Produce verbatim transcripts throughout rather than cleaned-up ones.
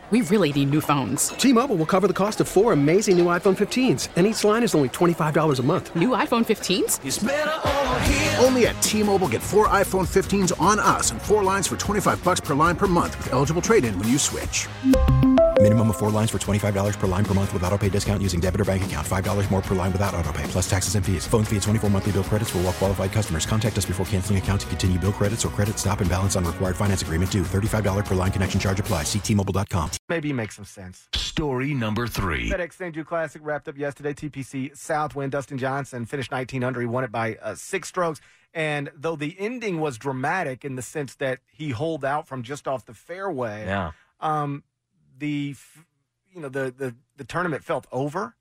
We really need new phones. T-Mobile will cover the cost of four amazing new iPhone fifteens, and each line is only twenty-five dollars a month. New iPhone fifteens? It's better over here. Only at T-Mobile, get four iPhone fifteens on us and four lines for twenty-five dollars per line per month with eligible trade-in when you switch. Minimum of four lines for twenty-five dollars per line per month with autopay discount using debit or bank account. five dollars more per line without autopay, plus taxes and fees. Phone fee at twenty-four monthly bill credits for well-qualified customers. Contact us before canceling account to continue bill credits or credit stop and balance on required finance agreement due. thirty-five dollars per line connection charge applies. See T Mobile dot com. Maybe make some sense. Story number three. FedEx Saint Jude Classic wrapped up yesterday. T P C Southwind. Dustin Johnson finished nineteen under. He won it by uh, six strokes. And though the ending was dramatic in the sense that he holed out from just off the fairway, Yeah. um, the you know the, the the tournament felt over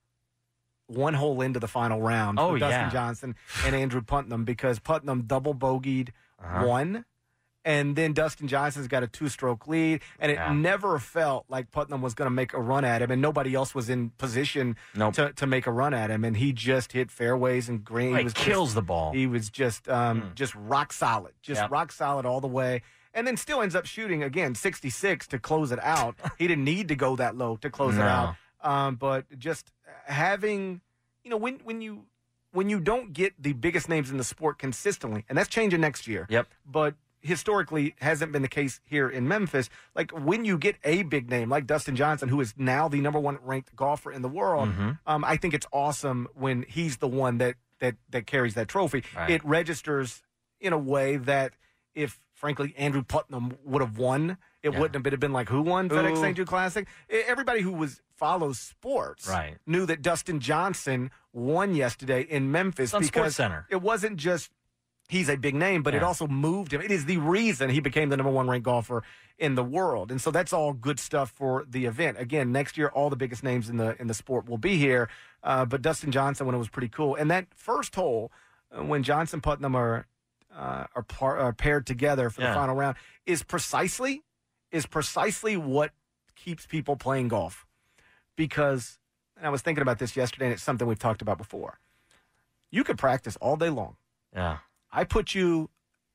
one hole into the final round Oh, for Dustin yeah. Johnson and Andrew Putnam, because Putnam double bogeyed Uh-huh. one. And then Dustin Johnson's got a two-stroke lead, and it Yeah. never felt like Putnam was going to make a run at him, and nobody else was in position Nope. to, to make a run at him. And he just hit fairways and green. Like, he was kills just, the ball. He was just um, Mm. just rock solid, just Yep. rock solid all the way. And then still ends up shooting again sixty-six to close it out. He didn't need to go that low to close it No. out. Um, but just having, you know, when when you when you don't get the biggest names in the sport consistently, and that's changing next year. Yep. But historically hasn't been the case here in Memphis. Like when you get a big name like Dustin Johnson, who is now the number one ranked golfer in the world, Mhm. um, I think it's awesome when he's the one that that that carries that trophy. Right. It registers in a way that if, frankly, Andrew Putnam would have won, it Yeah. wouldn't have been, have been like, who won FedEx Who? Saint Jude Classic? E- Everybody who was follows sports Right. knew that Dustin Johnson won yesterday in Memphis It's on because SportsCenter. it wasn't just he's a big name, but it Yeah. also moved him. It is the reason he became the number one ranked golfer in the world. And so that's all good stuff for the event. Again, next year, all the biggest names in the in the sport will be here. Uh, but Dustin Johnson, when it was pretty cool. And that first hole, uh, when Johnson Putnam are, uh, are, par- are paired together for Yeah. the final round, is precisely is precisely what keeps people playing golf. Because, and I was thinking about this yesterday, and it's something we've talked about before. You could practice all day long. Yeah. I put you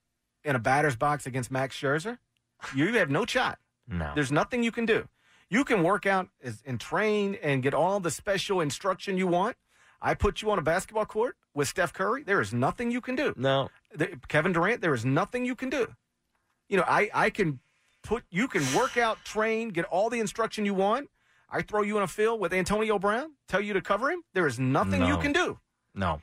in a batter's box against Max Scherzer, you have no shot. No. There's nothing you can do. You can work out as, and train and get all the special instruction you want. I put you on a basketball court with Steph Curry. There is nothing you can do. No. The, Kevin Durant, there is nothing you can do. You know, I, I can put, you can work out, train, get all the instruction you want. I throw you in a field with Antonio Brown, tell you to cover him. There is nothing you No. can do. No.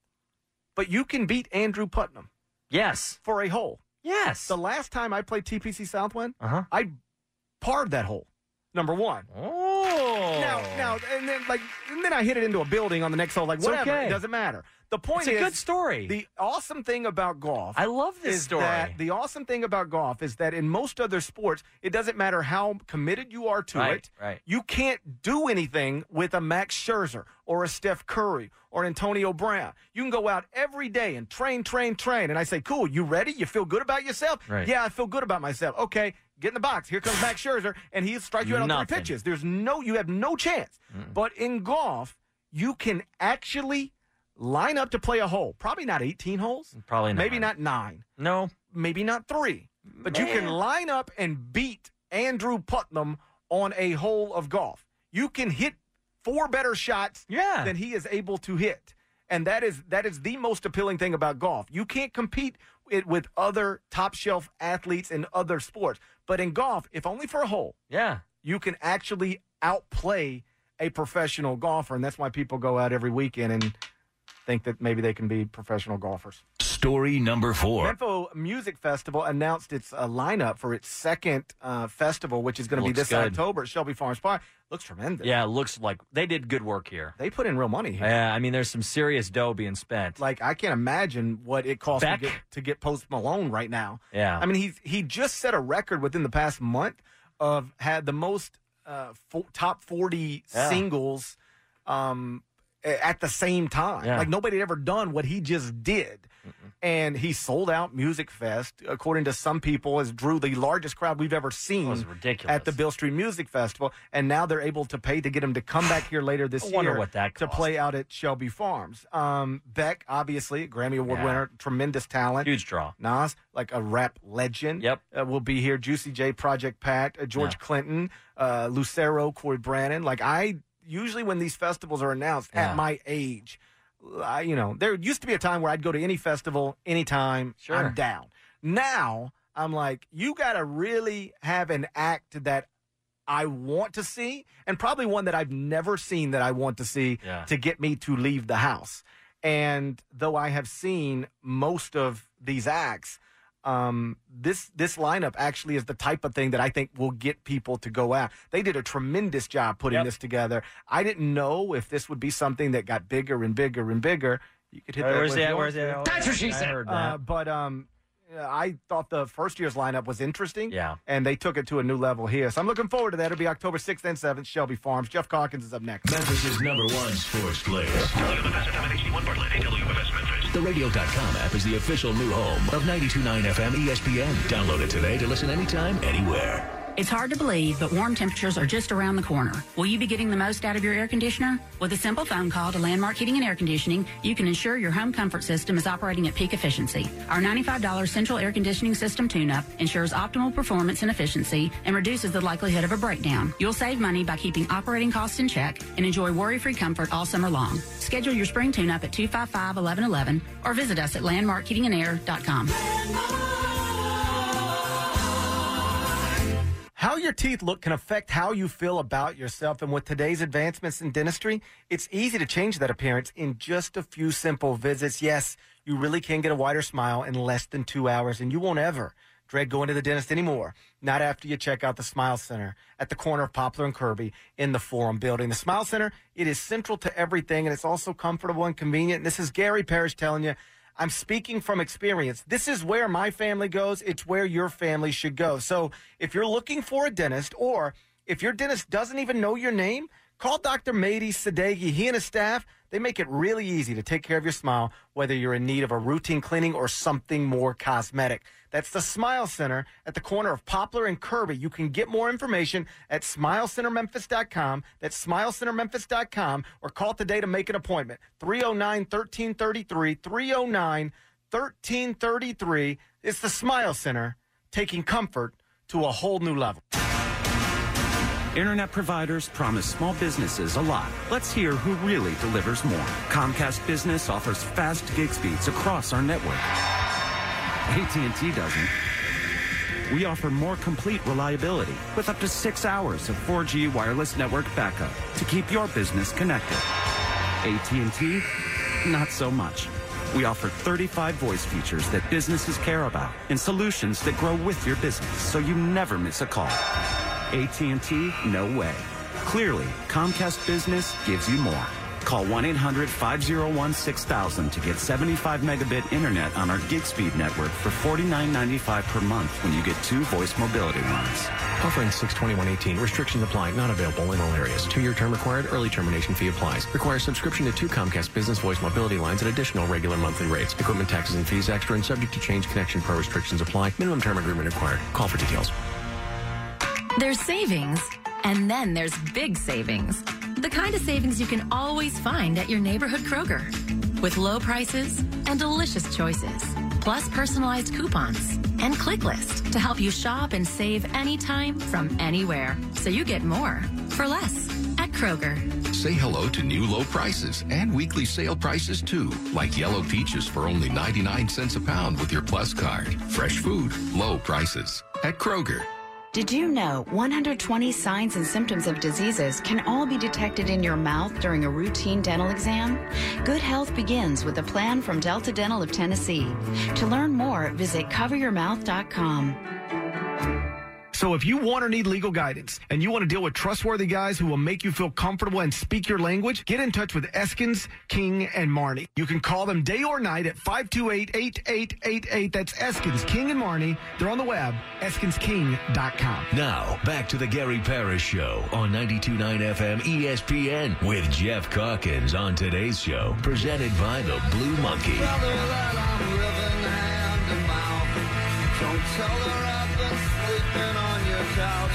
But you can beat Andrew Putnam. Yes. For a hole. Yes. The last time I played T P C Southwind, Uh-huh. I parred that hole. Number one. Oh. Now, now, and then like, and then I hit it into a building on the next hole. Like, It's whatever, okay. it doesn't matter. The point It's a is, good story. The awesome thing about golf, I love this is story. That the awesome thing about golf is that in most other sports, it doesn't matter how committed you are to Right, it. right. You can't do anything with a Max Scherzer or a Steph Curry or an Antonio Brown. You can go out every day and train, train, train. And I say, cool, you ready? You feel good about yourself? Right. Yeah, I feel good about myself. Okay, get in the box. Here comes Max Scherzer, and he'll strike you out on three Nothing. pitches. There's no, you have no chance. But in golf, you can actually line up to play a hole. Probably not eighteen holes. Probably not. Maybe not nine. No. Maybe not three. But you can Man. line up and beat Andrew Putnam on a hole of golf. You can hit four better shots Yeah. than he is able to hit. And that is that is the most appealing thing about golf. You can't compete it with other top shelf athletes in other sports. But in golf, if only for a hole, Yeah. you can actually outplay a professional golfer. And that's why people go out every weekend and think that maybe they can be professional golfers. Story number four. Memphis Music Festival announced its uh, lineup for its second uh, festival, which is going to be Looks this good. October at Shelby Farms Park. Looks tremendous. Yeah, it looks like they did good work here. They put in real money here. Yeah, I mean, there's some serious dough being spent. Like, I can't imagine what it costs to Beck? get, to get Post Malone right now. Yeah. I mean, he he just set a record within the past month of had the most uh, fo- top forty Yeah. singles um, at the same time. Yeah. Like nobody had ever done what he just did. Mm-mm. And he sold out Music Fest, according to some people, has drew the largest crowd we've ever seen. It was ridiculous. At the Beale Street Music Festival. And now they're able to pay to get him to come back here later this I year wonder what that to cost. play out at Shelby Farms. Um, Beck, obviously, Grammy Award Yeah. winner, tremendous talent. Huge draw. Nas, like a rap legend. Yep. Uh, will be here. Juicy J, Project Pat, uh, George Yeah. Clinton, uh, Lucero, Corey Brannon. Like I usually when these festivals are announced Yeah. at my age, I, you know, there used to be a time where I'd go to any festival anytime. Sure. I'm down. Now I'm like, you got to really have an act that I want to see, and probably one that I've never seen that I want to see Yeah. to get me to leave the house. And though I have seen most of these acts, um, this this lineup actually is the type of thing that I think will get people to go out. They did a tremendous job putting Yep. this together. I didn't know if this would be something that got bigger and bigger and bigger. You could hit that. Where's with that? yours, Where's you that? know. That's what she said. I heard that. Uh, but um, I thought the first year's lineup was interesting. Yeah. And they took it to a new level here. So I'm looking forward to that. It'll be October sixth and seventh, Shelby Farms. Jeff Calkins is up next. Memphis' number one sports place. The radio dot com app is the official new home of ninety-two point nine F M E S P N. Download it today to listen anytime, anywhere. It's hard to believe, but warm temperatures are just around the corner. Will you be getting the most out of your air conditioner? With a simple phone call to Landmark Heating and Air Conditioning, you can ensure your home comfort system is operating at peak efficiency. Our ninety-five dollars central air conditioning system tune-up ensures optimal performance and efficiency and reduces the likelihood of a breakdown. You'll save money by keeping operating costs in check and enjoy worry-free comfort all summer long. Schedule your spring tune-up at two five five, eleven eleven or visit us at landmark heating and air dot com. How your teeth look can affect how you feel about yourself. And with today's advancements in dentistry, it's easy to change that appearance in just a few simple visits. Yes, you really can get a whiter smile in less than two hours, and you won't ever dread going to the dentist anymore. Not after you check out the Smile Center at the corner of Poplar and Kirby in the Forum Building. The Smile Center, it is central to everything, and it's also comfortable and convenient. And this is Gary Parrish telling you, I'm speaking from experience. This is where my family goes. It's where your family should go. So if you're looking for a dentist, or if your dentist doesn't even know your name, call Doctor Mehdi Sadeghi. He and his staff, they make it really easy to take care of your smile, whether you're in need of a routine cleaning or something more cosmetic. That's the Smile Center at the corner of Poplar and Kirby. You can get more information at smile center memphis dot com. That's smile center memphis dot com, or call today to make an appointment. three oh nine, one three three three, three oh nine, one three three three. It's the Smile Center, taking comfort to a whole new level. Internet providers promise small businesses a lot. Let's hear who really delivers more. Comcast Business offers fast gig speeds across our network. A T and T doesn't. We offer more complete reliability with up to six hours of four G wireless network backup to keep your business connected. A T and T, not so much. We offer thirty-five voice features that businesses care about and solutions that grow with your business so you never miss a call. A T and T, no way. Clearly, Comcast Business gives you more. Call one eight hundred, five oh one, six thousand to get seventy-five megabit internet on our gig speed network for forty-nine ninety-five per month when you get two voice mobility lines. Offering six twenty-one eighteen. Restrictions apply. Not available in all areas. Two-year term required. Early termination fee applies. Requires subscription to two Comcast Business voice mobility lines at additional regular monthly rates. Equipment taxes and fees extra and subject to change. Connection pro restrictions apply. Minimum term agreement required. Call for details. There's savings, and then there's big savings. The kind of savings you can always find at your neighborhood Kroger. With low prices and delicious choices, plus personalized coupons and ClickList to help you shop and save anytime from anywhere. So you get more for less at Kroger. Say hello to new low prices and weekly sale prices too, like yellow peaches for only ninety-nine cents a pound with your Plus card. Fresh food, low prices at Kroger. Did you know one hundred twenty signs and symptoms of diseases can all be detected in your mouth during a routine dental exam? Good health begins with a plan from Delta Dental of Tennessee. To learn more, visit cover your mouth dot com. So if you want or need legal guidance and you want to deal with trustworthy guys who will make you feel comfortable and speak your language, get in touch with Eskins, King, and Marnie. You can call them day or night at five two eight, eight eight eight eight. That's Eskins, King, and Marnie. They're on the web, eskins king dot com. Now, back to the Gary Parrish Show on ninety-two point nine F M E S P N with Jeff Calkins on today's show, presented by the Blue Monkey. Don't tell her I've been sleeping on your couch.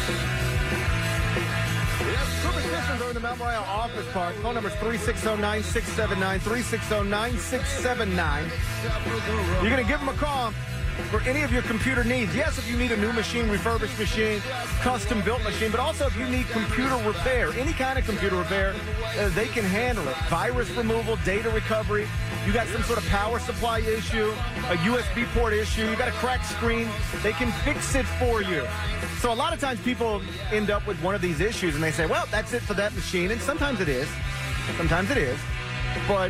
Yes, Cooper Systems are in the Mount Moriah Office Park. Phone number is three six zero, nine six seven nine, three six zero, nine six seven nine. You're going to give them a call for any of your computer needs. Yes, if you need a new machine, refurbished machine, custom-built machine, but also if you need computer repair, any kind of computer repair, uh, they can handle it. Virus removal, data recovery. You got some sort of power supply issue, a U S B port issue, you got a cracked screen, they can fix it for you. So a lot of times people end up with one of these issues and they say, well, that's it for that machine. And sometimes it is. Sometimes it is. But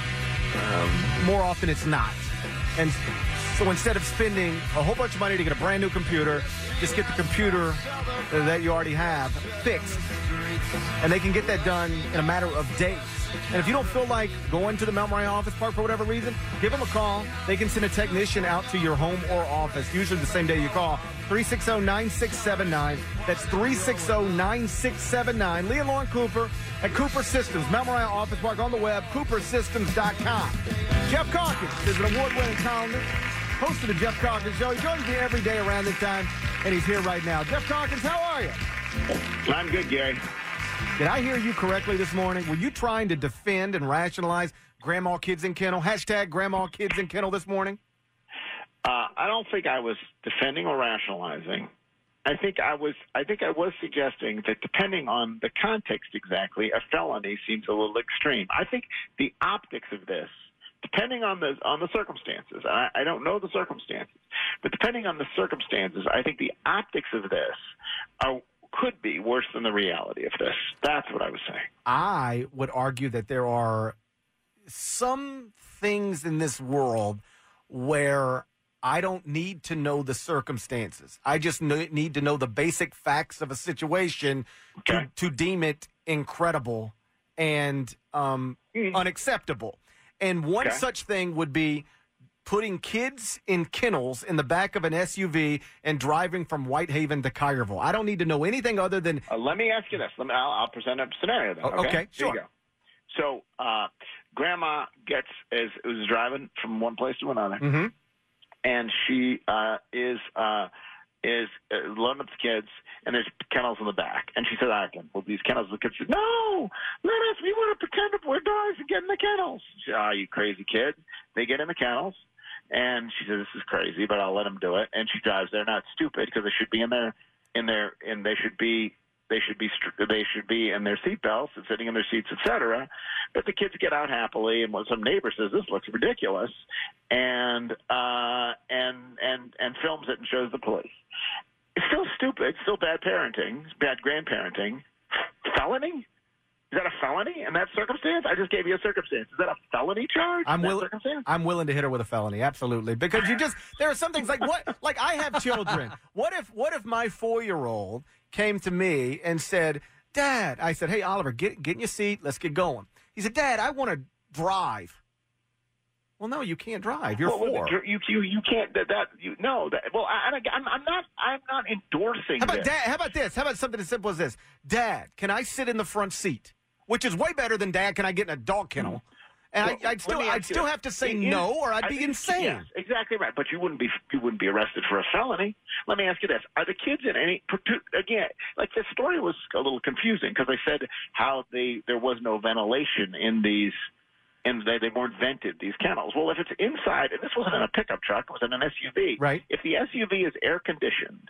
um, more often it's not. And so instead of spending a whole bunch of money to get a brand new computer, just get the computer that you already have fixed. And they can get that done in a matter of days. And if you don't feel like going to the Mount Moriah Office Park for whatever reason, give them a call. They can send a technician out to your home or office, usually the same day you call. three six zero, nine six seven nine. That's three six zero, nine six seven nine. Lee and Lauren Cooper at Cooper Systems, Mount Moriah Office Park, on the web, cooper systems dot com. Jeff Calkins is an award-winning columnist, host of the Jeff Calkins Show. He joins me every day around this time, and he's here right now. Jeff Calkins, how are you? I'm good, Gary. Did I hear you correctly this morning? Were you trying to defend and rationalize Grandma Kids in Kennel? Hashtag Grandma Kids in Kennel this morning? Uh, I don't think I was defending or rationalizing. I think I was. I think I was suggesting that depending on the context exactly, a felony seems a little extreme. I think the optics of this, depending on the on the circumstances, I, I don't know the circumstances, but depending on the circumstances, I think the optics of this are. Could be worse than the reality of this. That's what I was saying. I would argue that there are some things in this world where I don't need to know the circumstances. I just need to know the basic facts of a situation okay. to, to deem it incredible and um, mm. unacceptable. And one okay. such thing would be putting kids in kennels in the back of an S U V and driving from Whitehaven to Collierville. I don't need to know anything other than... Uh, let me ask you this. Let me, I'll, I'll present a scenario then. Okay, okay? okay sure. Here you go. So uh, Grandma gets is was driving from one place to another, mm-hmm. and she uh, is uh, is uh, loading up the kids, and there's kennels in the back. And she said, I can. Well, these kennels, the kids said, no, let us, we want to pretend that we're dogs and get in the kennels. She said, oh, you crazy kid. They get in the kennels. And she said, "This is crazy, but I'll let them do it." And she drives. They're not stupid because they should be in their, in their, and they should be, they should be, they should be in their seatbelts and sitting in their seats, et cetera. But the kids get out happily, and when some neighbor says, "This looks ridiculous," and uh, and and and films it and shows the police, it's still stupid. It's still bad parenting. It's bad grandparenting. Felony. Is that a felony in that circumstance? I just gave you a circumstance. Is that a felony charge? I'm, in that will- circumstance? I'm willing to hit her with a felony, absolutely. Because you just there are some things like what like I have children. What if what if my four-year-old came to me and said, Dad, I said, hey Oliver, get get in your seat, let's get going. He said, Dad, I want to drive. Well, no, you can't drive. You're well, four. You you you can't that, that you no that well I, I'm I'm not I'm not endorsing. How about this. Dad? How about this? How about something as simple as this? Dad, can I sit in the front seat? Which is way better than Dad, can I get in a dog kennel? And well, I, I'd still I'd still have to say is, no, or I'd I be think, insane. Yes, exactly right. But you wouldn't be you wouldn't be arrested for a felony. Let me ask you this: are the kids in any again? Like the story was a little confusing because they said how they there was no ventilation in these. And they, they weren't vented, these kennels. Well, if it's inside, and this wasn't in a pickup truck, it was in an S U V. Right. If the S U V is air conditioned,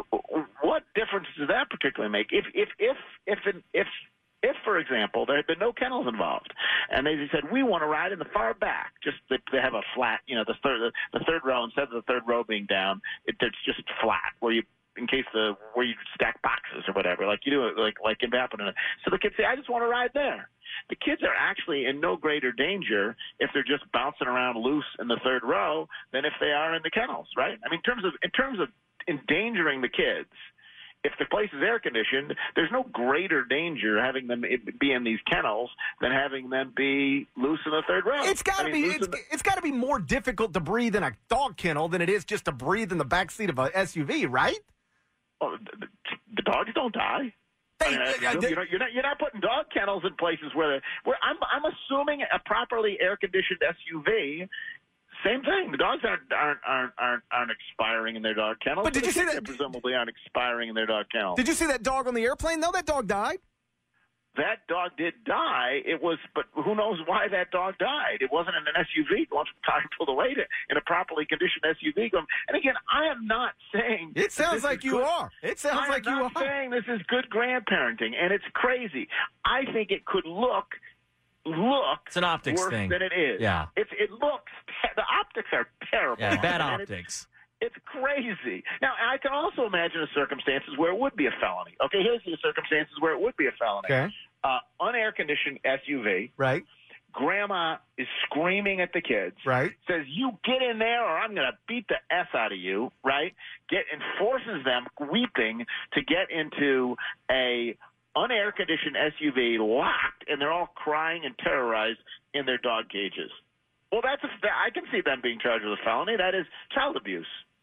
what difference does that particularly make? If if if if if, if If, for example, there had been no kennels involved, and they said, we want to ride in the far back, just they, they have a flat, you know, the third the third row, instead of the third row being down, it, it's just flat, where you, in case the, where you stack boxes or whatever, like you do, like like in happening. So the kids say, I just want to ride there. The kids are actually in no greater danger if they're just bouncing around loose in the third row than if they are in the kennels, right? I mean, in terms of in terms of endangering the kids, if the place is air conditioned, there's no greater danger having them be in these kennels than having them be loose in the third row. It's got to I mean, be loose it's, in the- it's got to be more difficult to breathe in a dog kennel than it is just to breathe in the back seat of a S U V, right? Oh, the, the dogs don't die. I mean, I assume you're, not, you're not you're not putting dog kennels in places where they, where I'm I'm assuming a properly air conditioned S U V. Same thing. The dogs aren't aren't aren't aren't, aren't expiring in their dog kennels. But did you see kids that- Presumably aren't expiring in their dog kennels. Did you see that dog on the airplane? No, that dog died. That dog did die. It was, but who knows why that dog died? It wasn't in an S U V going from time pulled away to in a properly conditioned S U V. Going, and again, I am not saying It sounds this like is you good. are. It sounds I like am you not are. saying this is good grandparenting, and it's crazy. I think it could look look It's an optics worse thing. than it is. Yeah. It's it looks the optics are terrible. Yeah, bad And it's- optics. It's crazy. Now, I can also imagine the circumstances where it would be a felony. Okay, here's the circumstances where it would be a felony. Okay. Uh, unair conditioned S U V. Right. Grandma is screaming at the kids. Right. Says, "You get in there, or I'm going to beat the s out of you." Right. Get and forces them, weeping, to get into a unair conditioned S U V, locked, and they're all crying and terrorized in their dog cages. Well, that's a, I can see them being charged with a felony. That is child abuse.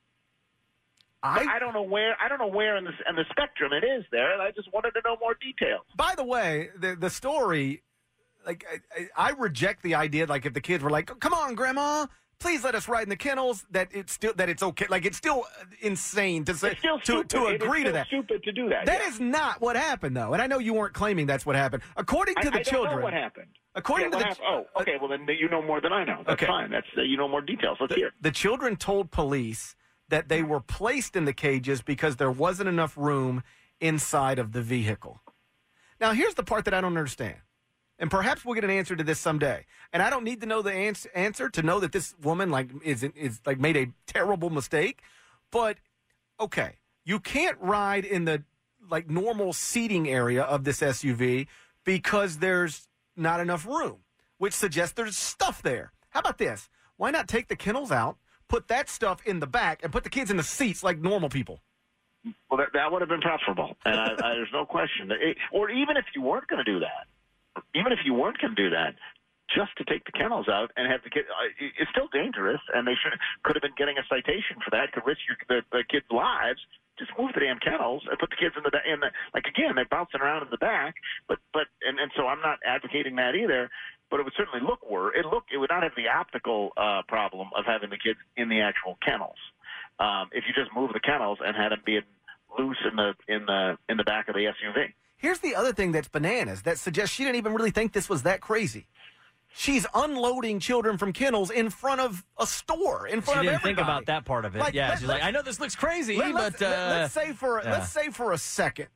I, I don't know where I don't know where in the in the spectrum it is there, and I just wanted to know more details. By the way, the the story, like I, I I reject the idea, like if the kids were like, "Come on, Grandma, please let us ride in the kennels," that it's still that it's okay. Like it's still insane to say It's still to stupid. to It is agree to still that. Stupid to do that. That yeah. is not what happened, though, and I know you weren't claiming that's what happened. According to I, the I don't children, know what happened. According Yeah, to what the happened? oh, okay. Well, then you know more than I know. That's Okay. fine. That's uh, you know more details. Let's the, hear. the children told police that they were placed in the cages because there wasn't enough room inside of the vehicle. Now, here's the part that I don't understand. And perhaps we'll get an answer to this someday. And I don't need to know the ans- answer to know that this woman like is is like made a terrible mistake. But okay, you can't ride in the like normal seating area of this S U V because there's not enough room, which suggests there's stuff there. How about this? Why not take the kennels out, put that stuff in the back, and put the kids in the seats like normal people? Well, that, that would have been preferable, and I, I, there's no question. It, or even if you weren't going to do that, even if you weren't going to do that, just to take the kennels out and have the kid, uh, it's still dangerous, and they should could have been getting a citation for that. Could risk your, the, the kids' lives. Just move the damn kennels and put the kids in the in the like again. They're bouncing around in the back, but but and, and so I'm not advocating that either. But it would certainly look worse. It look it would not have the optical uh, problem of having the kids in the actual kennels. Um, if you just move the kennels and had them being loose in the in the in the back of the S U V. Here's the other thing that's bananas that suggests she didn't even really think this was that crazy. She's unloading children from kennels in front of a store, in She front of didn't everybody. think about that part of it. Like, yeah, let- she's let- like, I know this looks crazy, Let- let's, but uh, let, us say for yeah. let's say for a second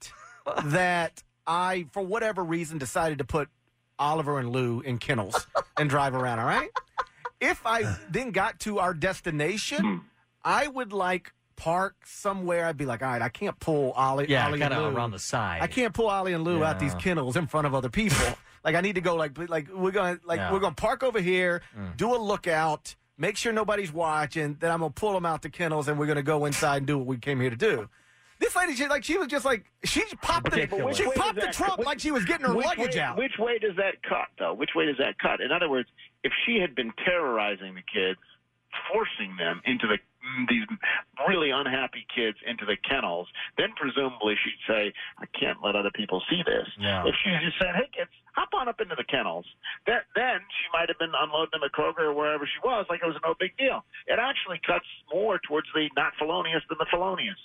that I, for whatever reason, decided to put Oliver and Lou in kennels and drive around. All right. If I then got to our destination, I would like park somewhere. I'd be like, all right, I can't pull Ollie, Yeah, Ollie and kinda Lou around the side. I can't pull Ollie and Lou out these Yeah. kennels in front of other people. Like I need to go like like we're gonna like Yeah. we're gonna park over here, Mm. do a lookout, make sure nobody's watching. Then I'm gonna pull them out the kennels and we're gonna go inside and do what we came here to do. This lady, she like she was just like she popped the Ridiculous. she Which way popped does the that trunk cut? like she was getting her Which luggage way, out. Which way does that cut, though? Which way does that cut? In other words, if she had been terrorizing the kids, forcing them into the these really unhappy kids into the kennels, then presumably she'd say, I can't let other people see this. Yeah. If she just said, hey, kids, hop on up into the kennels, that, then she might have been unloading them at Kroger or wherever she was like it was no big deal. It actually cuts more towards the not felonious than the felonious.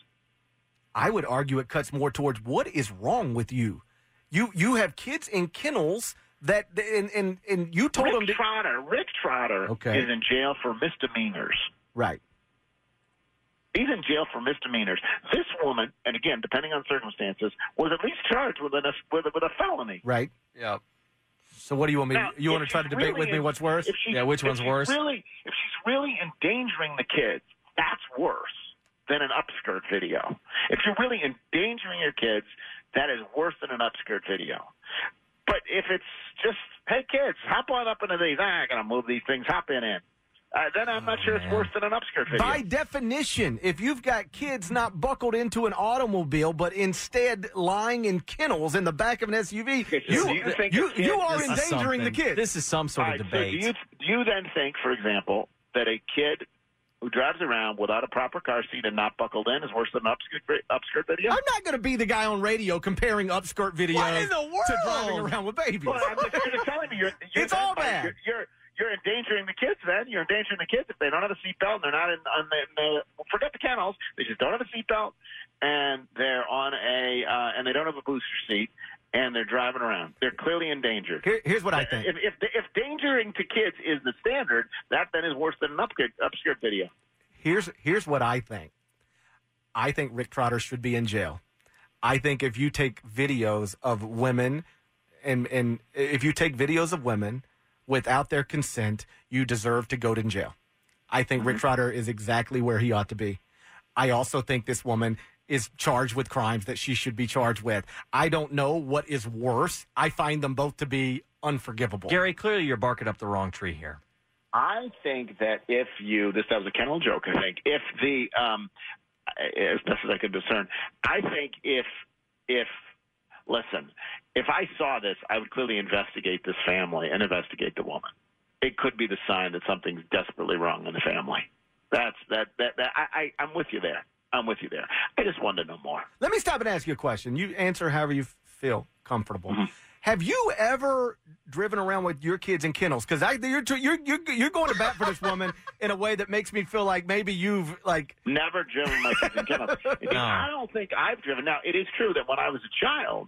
I would argue it cuts more towards what is wrong with you. You you have kids in kennels that and and, and you told Rick them to, Trotter, Rick Trotter Okay. is in jail for misdemeanors. right. He's in jail for misdemeanors. This woman, and again, depending on circumstances, was at least charged with, an, with, a, with a felony. Right. Yep. So what do you want me? Now, you want to if try to she's debate really with me? in- What's worse? If she's- Yeah, which if one's she's worse? Really, if she's really endangering the kids, that's worse than an upskirt video. If you're really endangering your kids, that is worse than an upskirt video. But if it's just, hey, kids, hop on up into these. Ah, I got to move these things. Hop in in. Uh, then I'm not Oh, sure it's worse than an upskirt video. By definition, if you've got kids not buckled into an automobile, but instead lying in kennels in the back of an S U V, Okay, so you, do you think you, a kid- you are This is endangering the something. kids. This is some sort All of right, so debate. do you, do you then think, for example, that a kid who drives around without a proper car seat and not buckled in is worse than an upskirt, upskirt video? I'm not going to be the guy on radio comparing upskirt videos What in the world? to driving around with babies. Well, I'm just, you're just telling me you're, you're It's then, all Mike, bad. You're, you're you're endangering the kids. Then you're endangering the kids if they don't have a seatbelt and they're not in. On the, in the, forget the kennels. They just don't have a seatbelt and they're on a uh, and they don't have a booster seat and they're driving around. They're clearly endangered. Here, here's what I think. If, if if endangering to kids is the standard, that then is worse than an upskirt, upskirt video. Here's here's what I think. I think Rick Trotter should be in jail. I think if you take videos of women and and if you take videos of women without their consent, you deserve to go to jail. I think Mm-hmm. Rick Trotter is exactly where he ought to be. I also think this woman is charged with crimes that she should be charged with. I don't know what is worse. I find them both to be unforgivable. Gary, clearly you're barking up the wrong tree here. I think that if you this that was a kennel joke. I think if the um, as best as I could discern, I think if if listen, if I saw this, I would clearly investigate this family and investigate the woman. It could be the sign that something's desperately wrong in the family. That's that that, that I, I I'm with you there. I'm with you there. I just wanted to know more. Let me stop and ask you a question. You answer however you feel comfortable. Mm-hmm. Have you ever driven around with your kids in kennels? Because you're, you're you're you're going to bat for this woman in a way that makes me feel like maybe you've like Never driven my kids in kennels. No. I don't think I've driven. Now, it is true that when I was a child,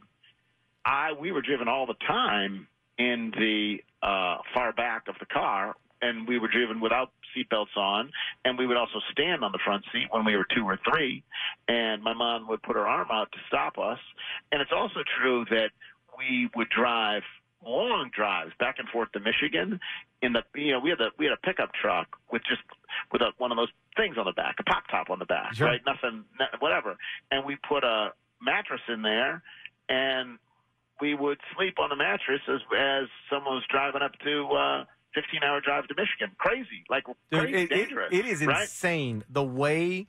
I we were driven all the time in the uh, far back of the car, and we were driven without seatbelts on, and we would also stand on the front seat when we were two or three, and my mom would put her arm out to stop us. And it's also true that we would drive long drives back and forth to Michigan. In the you know we had a we had a pickup truck with just with a, one of those things on the back, a pop top on the back, Sure. right? Nothing, no- whatever. And we put a mattress in there, and we would sleep on the mattress as as someone was driving up to uh, fifteen hour drive to Michigan. Crazy, like Dude, crazy it, it- dangerous. it is right? insane the way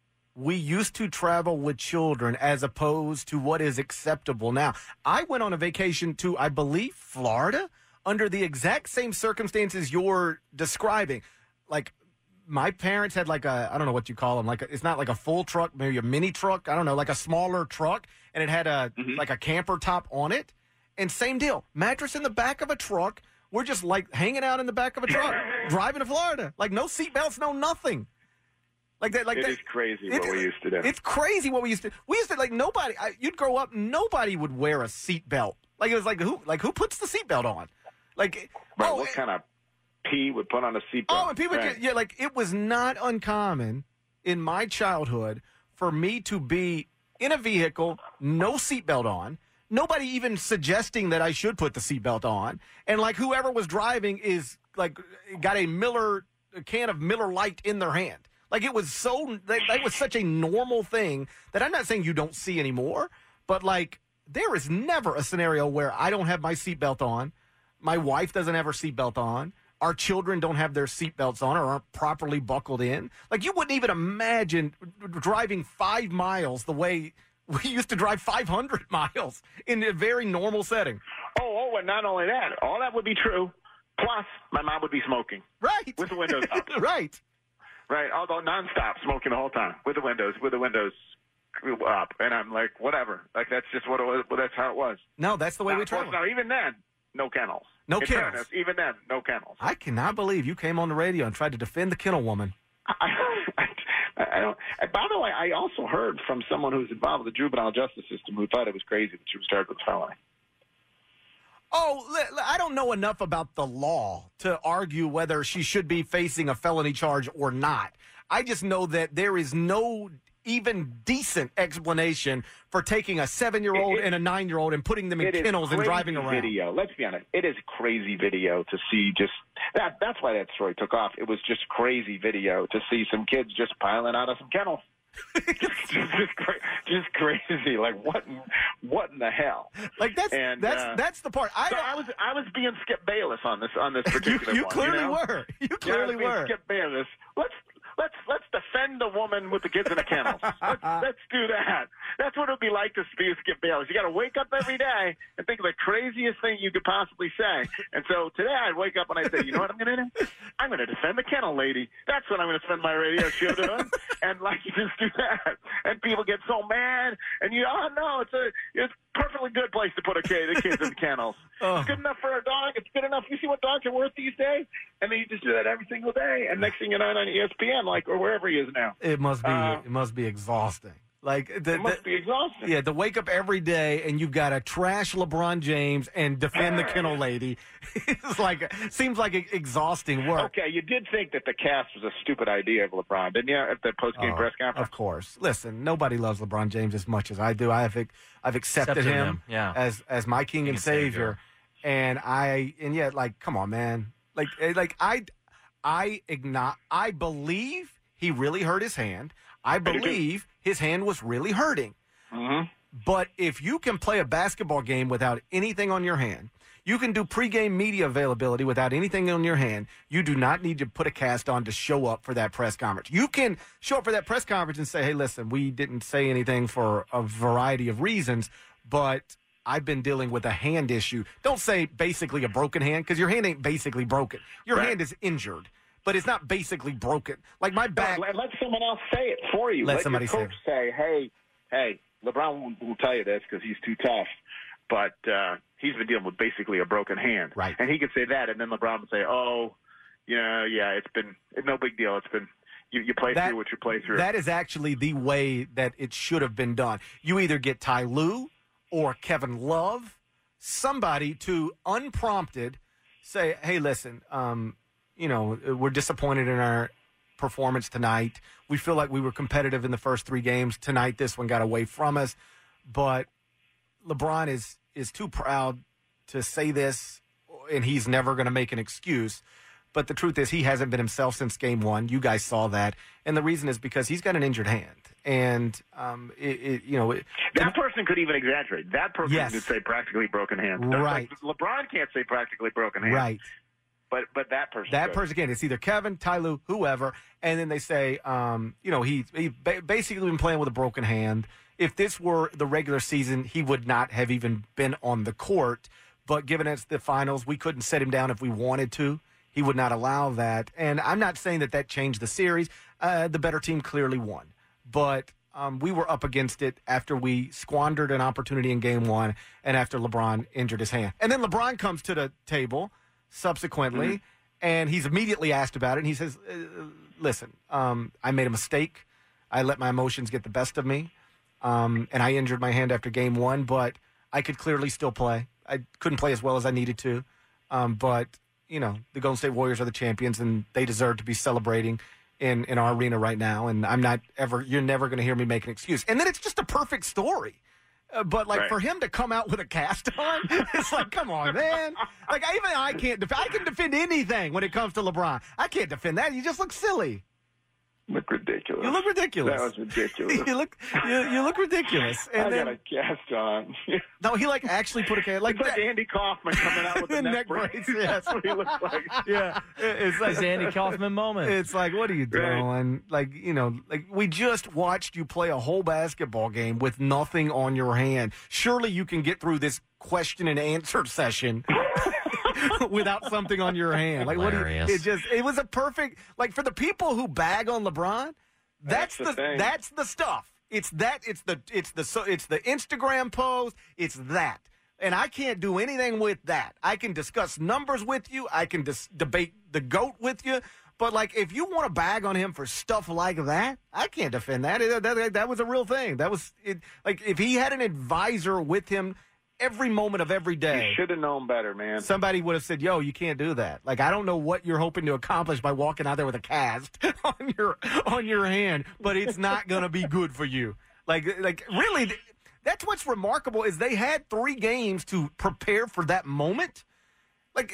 we used to travel with children as opposed to what is acceptable now. I went on a vacation to, I believe, Florida under the exact same circumstances you're describing. Like, my parents had like a, I don't know what you call them, like a, it's not like a full truck, maybe a mini truck, I don't know, like a smaller truck, and it had a Mm-hmm. like a camper top on it. And same deal, mattress in the back of a truck. We're just like hanging out in the back of a truck, driving to Florida. Like no seatbelts, no nothing. Like that, like It that. is crazy It- what we used to do. It's crazy what we used to. We used to like nobody. I, you'd grow up, nobody would wear a seatbelt. Like it was like who, like who puts the seatbelt on? Like Right, oh, what kind of pee would put on a seatbelt? oh, and people, Right. just, yeah, like it was not uncommon in my childhood for me to be in a vehicle, no seatbelt on. Nobody even suggesting that I should put the seatbelt on, and like whoever was driving is like got a Miller a can of Miller Lite in their hand. Like it was so that, that was such a normal thing that I'm not saying you don't see anymore, but like there is never a scenario where I don't have my seatbelt on, my wife doesn't have her seatbelt on, our children don't have their seatbelts on or aren't properly buckled in. Like you wouldn't even imagine driving five miles the way we used to drive five hundred miles in a very normal setting. Oh, oh, and not only that, all that would be true. Plus, my mom would be smoking. Right. With the windows up. Right. Right, although nonstop smoking the whole time with the windows, with the windows up, and I'm like, whatever. Like that's just what it was. Well, that's how it was. No, that's the way now, we of course, travel. Now, even then, no kennels. No In kennels. fairness, even then, no kennels. I cannot believe you came on the radio and tried to defend the kennel woman. I, I, I don't. and By the way, I also heard from someone who's involved with the juvenile justice system who thought it was crazy that she was charged with felony. Oh, li- li- I don't know enough about the law to argue whether she should be facing a felony charge or not. I just know that there is no even decent explanation for taking a seven-year-old It- it- and a nine-year-old and putting them in It is kennels and crazy driving around. Video. Let's be honest. It is crazy video to see. Just that. That's why that story took off. It was just crazy video to see some kids just piling out of some kennels. just, just, cra- just crazy. Like what? In, what in the hell? Like that's and, that's uh, that's the part. I so I was I was being Skip Bayless on this on this particular you, you one. clearly you know? were. You yeah, clearly I was being were. Skip Bayless. Let's let's let's defend the woman with the kids in the kennels. let's, let's do that. That's what it would be like to be Skip Bayless. You got to wake up every day and think of the craziest thing you could possibly say. And so today I'd wake up and I'd say, you know what I'm going to do? I'm going to defend the kennel lady. That's what I'm going to spend my radio show doing. And like you just do that, and people get so mad. And you, oh no, it's a it's a perfectly good place to put a kid, the kids in the kennels. Oh. It's good enough for a dog. It's good enough. You see what dogs are worth these days? And then you just do that every single day. And next thing you know, on E S P N, like or wherever he is now. It must be. Uh, it must be exhausting. Like the, it must the, be exhausting. Yeah, to wake up every day and you've got to trash LeBron James and defend the kennel lady. It's like seems like exhausting work. Okay, you did think that the cast was a stupid idea of LeBron, didn't you? At the post-game Oh, press conference. Of course. Listen, nobody loves LeBron James as much as I do. I have I've accepted, Accepted him, him, yeah. as as my king, King and and savior. savior. And I and yet like come on, man. Like like I I igno- I believe he really hurt his hand. I believe his hand was really hurting. Mm-hmm. But if you can play a basketball game without anything on your hand, you can do pregame media availability without anything on your hand. You do not need to put a cast on to show up for that press conference. You can show up for that press conference and say, hey, listen, we didn't say anything for a variety of reasons, but I've been dealing with a hand issue. Don't say basically a broken hand, because your hand ain't basically broken. Your Right. hand is injured, but it's not basically broken. Like my back. Let, let someone else say it for you. Let Let, somebody your say coach say, hey, hey, LeBron won't, won't tell you this because he's too tough, but uh, he's been dealing with basically a broken hand. Right. And he could say that, and then LeBron would say, oh, you know, yeah, it's been it's no big deal. It's been you, you play That- through what you play through. That is actually the way that it should have been done. You either get Ty Lue or Kevin Love, somebody to unprompted say, hey, listen, um, you know, we're disappointed in our performance tonight. We feel like we were competitive in the first three games. Tonight, this one got away from us. But LeBron is is too proud to say this, and he's never going to make an excuse. But the truth is he hasn't been himself since game one. You guys saw that. And the reason is because he's got an injured hand. And, um, it, it, you know. It, that person could even exaggerate. That person Yes. could say practically broken hand. Right. Like, LeBron can't say practically broken hand. Right. But but that person That could. person, again, it's either Kevin, Ty Lue, whoever, and then they say, um, you know, he he ba- basically been playing with a broken hand. If this were the regular season, he would not have even been on the court. But given it's the finals, we couldn't set him down if we wanted to. He would not allow that. And I'm not saying that that changed the series. Uh, the better team clearly won. But um, we were up against it after we squandered an opportunity in game one and after LeBron injured his hand. And then LeBron comes to the table subsequently, Mm-hmm. and he's immediately asked about it. And he says, uh, listen, um, I made a mistake. I let my emotions get the best of me. Um, and I injured my hand after game one, but I could clearly still play. I couldn't play as well as I needed to. Um, but, you know, the Golden State Warriors are the champions, and they deserve to be celebrating in, in our arena right now. And I'm not ever, you're never going to hear me make an excuse. And then it's just a perfect story. Uh, but, like, Right. for him to come out with a cast on, it's like, come on, man. Like, I, even I can't defend. I can defend anything when it comes to LeBron. I can't defend that. You just look silly. Look ridiculous. You look ridiculous. That was ridiculous. you look you, you look ridiculous. And I then, got a cast on. no, he, like, actually put a cast. Like, It's like that- Andy Kaufman coming out with the neck, Neck brace, brace. yes. That's what he looks like. yeah, it- it's like It's Andy Kaufman moment. It's like, what are you Right. doing? Like, you know, like we just watched you play a whole basketball game with nothing on your hand. Surely you can get through this question and answer session without something on your hand. Like, what? Do you, Hilarious. it just it was a perfect like for the people who bag on LeBron. That's, That's the the, thing. that's the stuff. It's that. It's the it's the so it's the Instagram post. It's that. And I can't do anything with that. I can discuss numbers with you. I can dis- debate the GOAT with you. But, like, if you want to bag on him for stuff like that, I can't defend that. That, that, that was a real thing. That was, it, like, if he had an advisor with him every moment of every day, You should have known better, man. somebody would have said, yo, you can't do that. Like, I don't know what you're hoping to accomplish by walking out there with a cast on your on your hand, but it's not going to be good for you. Like, like really, that's what's remarkable is they had three games to prepare for that moment. Like,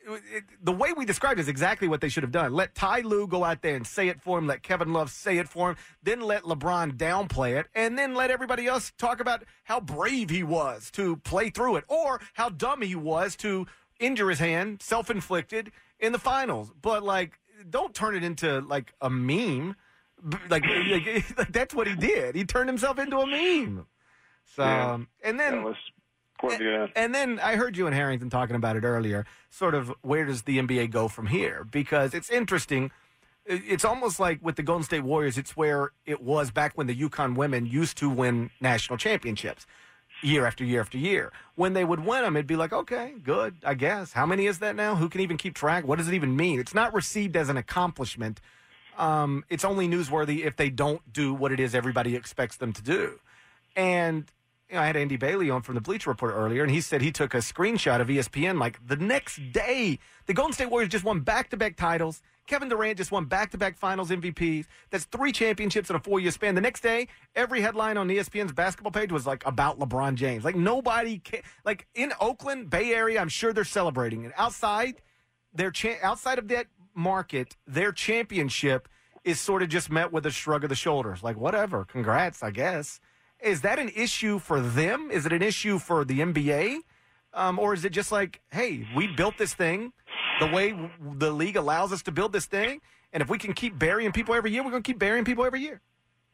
it, the way we described it is exactly what they should have done. Let Ty Lue go out there and say it for him. Let Kevin Love say it for him. Then let LeBron downplay it. And then let everybody else talk about how brave he was to play through it or how dumb he was to injure his hand, self-inflicted, in the finals. But, like, don't turn it into, like, a meme. Like, like that's what he did. He turned himself into a meme. So, Yeah. um, and then... That was poor, yeah. And then I heard you and Harrington talking about it earlier, sort of where does the N B A go from here? Because it's interesting. It's almost like with the Golden State Warriors, it's where it was back when the UConn women used to win national championships year after year after year. When they would win them, it'd be like, okay, good, I guess. How many is that now? Who can even keep track? What does it even mean? It's not received as an accomplishment. Um, it's only newsworthy if they don't do what it is everybody expects them to do. And you know, I had Andy Bailey on from the Bleacher Report earlier, and he said he took a screenshot of E S P N like the next day. The Golden State Warriors just won back-to-back titles. Kevin Durant just won back-to-back finals M V Ps. That's three championships in a four-year span. The next day, every headline on E S P N's basketball page was like about LeBron James. Like nobody, ca- like in Oakland, Bay Area, I'm sure they're celebrating. And outside, their cha- outside of that market, their championship is sort of just met with a shrug of the shoulders. Like whatever, congrats, I guess. Is that an issue for them? Is it an issue for the N B A? Um, or is it just like, hey, we built this thing the way w- the league allows us to build this thing, and if we can keep burying people every year, we're going to keep burying people every year?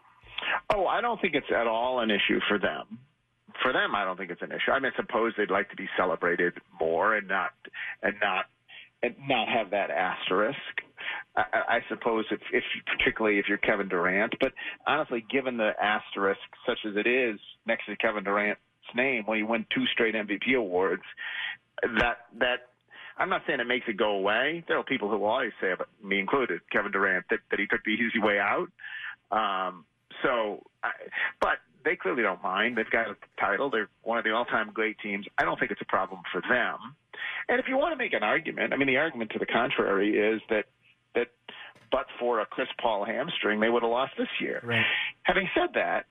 Oh, I don't think it's at all an issue for them. For them, I don't think it's an issue. I mean, I suppose they'd like to be celebrated more and not and not and not have that asterisk. I, I suppose, if, if particularly if you're Kevin Durant, but honestly, given the asterisk such as it is next to Kevin Durant's name, when he won two straight M V P awards, that that I'm not saying it makes it go away. There are people who will always say, but me included, Kevin Durant, that, that he took the easy way out. Um, so, I, but they clearly don't mind. They've got a title. They're one of the all-time great teams. I don't think it's a problem for them. And if you want to make an argument, I mean, the argument to the contrary is that that but for a Chris Paul hamstring, they would have lost this year. Right. Having said that,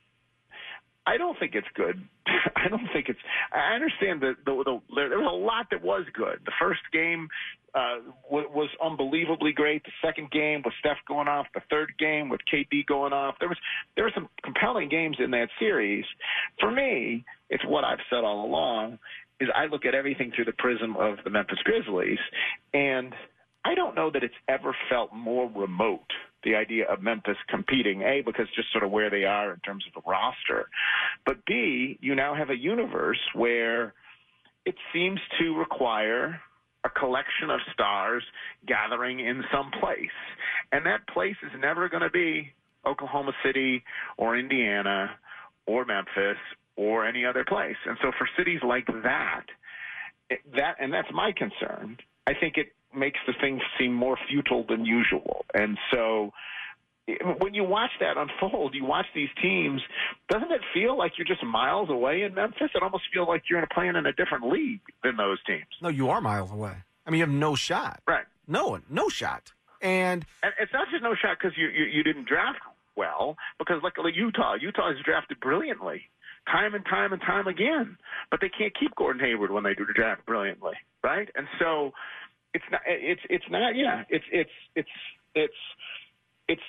I don't think it's good. I don't think it's – I understand that the, the, there was a lot that was good. The first game uh, w- was unbelievably great. The second game with Steph going off. The third game with K D going off. There was there were some compelling games in that series. For me, it's what I've said all along, is I look at everything through the prism of the Memphis Grizzlies, and I don't know that it's ever felt more remote, the idea of Memphis competing, A, because just sort of where they are in terms of the roster, but B, you now have a universe where it seems to require a collection of stars gathering in some place. And that place is never going to be Oklahoma City or Indiana or Memphis or any other place. And so for cities like that, it, that and that's my concern, I think it makes the thing seem more futile than usual. And so when you watch that unfold, you watch these teams, doesn't it feel like you're just miles away in Memphis? It almost feels like you're playing in a different league than those teams. No, you are miles away. I mean, you have no shot. Right. No one, no shot. And, and it's not just no shot because you, you, you didn't draft well, because luckily Utah, Utah is drafted brilliantly. Time and time and time again. But they can't keep Gordon Hayward when they do the draft brilliantly, right? And so it's not it's it's not yeah, it's it's it's it's it's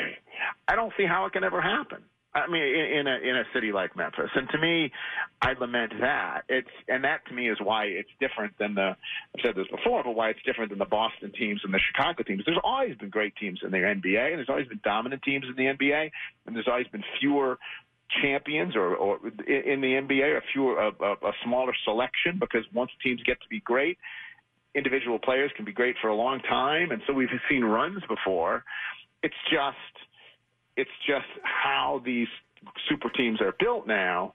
I don't see how it can ever happen. I mean, in, in a in a city like Memphis, and to me, I lament that. It's and that to me is why it's different than the. I've said this before, but why it's different than the Boston teams and the Chicago teams. There's always been great teams in the N B A, and there's always been dominant teams in the N B A, and there's always been fewer champions or, or in the N B A, a fewer a, a, a smaller selection, because once teams get to be great, individual players can be great for a long time, and so we've seen runs before. It's just. It's just how these super teams are built now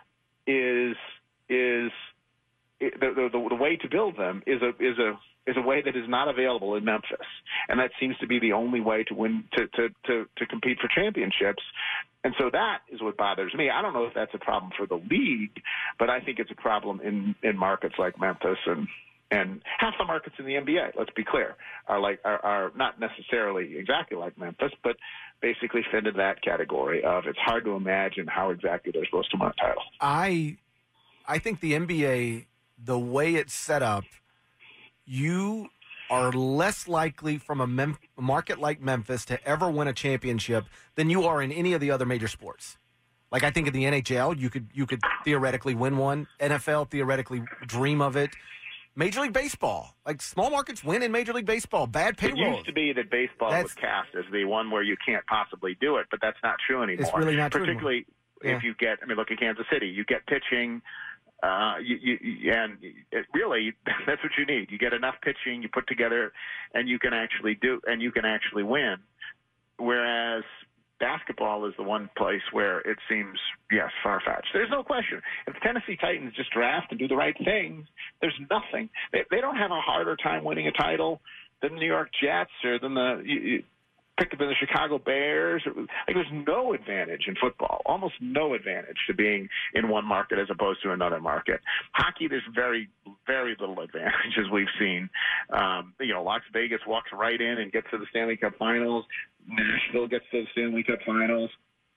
is is the, the the way to build them is a is a is a way that is not available in Memphis, and that seems to be the only way to win to to to, to compete for championships. And so that is what bothers me. I don't know if that's a problem for the league, but I think it's a problem in, in markets like Memphis, and and half the markets in the N B A, let's be clear, are like are, are not necessarily exactly like Memphis, but basically fit into that category of it's hard to imagine how exactly they're supposed to win a title. I I think the N B A, the way it's set up, you are less likely from a, Mem- a market like Memphis to ever win a championship than you are in any of the other major sports. Like I think in the N H L, you could you could theoretically win one. N F L theoretically dream of it. Major League Baseball, like small markets win in Major League Baseball. Bad payroll. It used to be that baseball That's, was cast as the one where you can't possibly do it, but that's not true anymore. It's really not true Particularly anymore. if Yeah. you get, I mean, look at Kansas City. You get pitching, uh, you, you, and it really that's what you need. You get enough pitching, you put together, and you can actually do, and you can actually win. Whereas basketball is the one place where it seems, yes, far-fetched. There's no question. If the Tennessee Titans just draft and do the right things, there's nothing. They, they don't have a harder time winning a title than the New York Jets or than the you, you pick up the Chicago Bears. Like, there's no advantage in football, almost no advantage to being in one market as opposed to another market. Hockey, there's very, very little advantage, as we've seen. Um, you know, Las Vegas walks right in and gets to the Stanley Cup Finals. Nashville gets to the Stanley Cup Finals.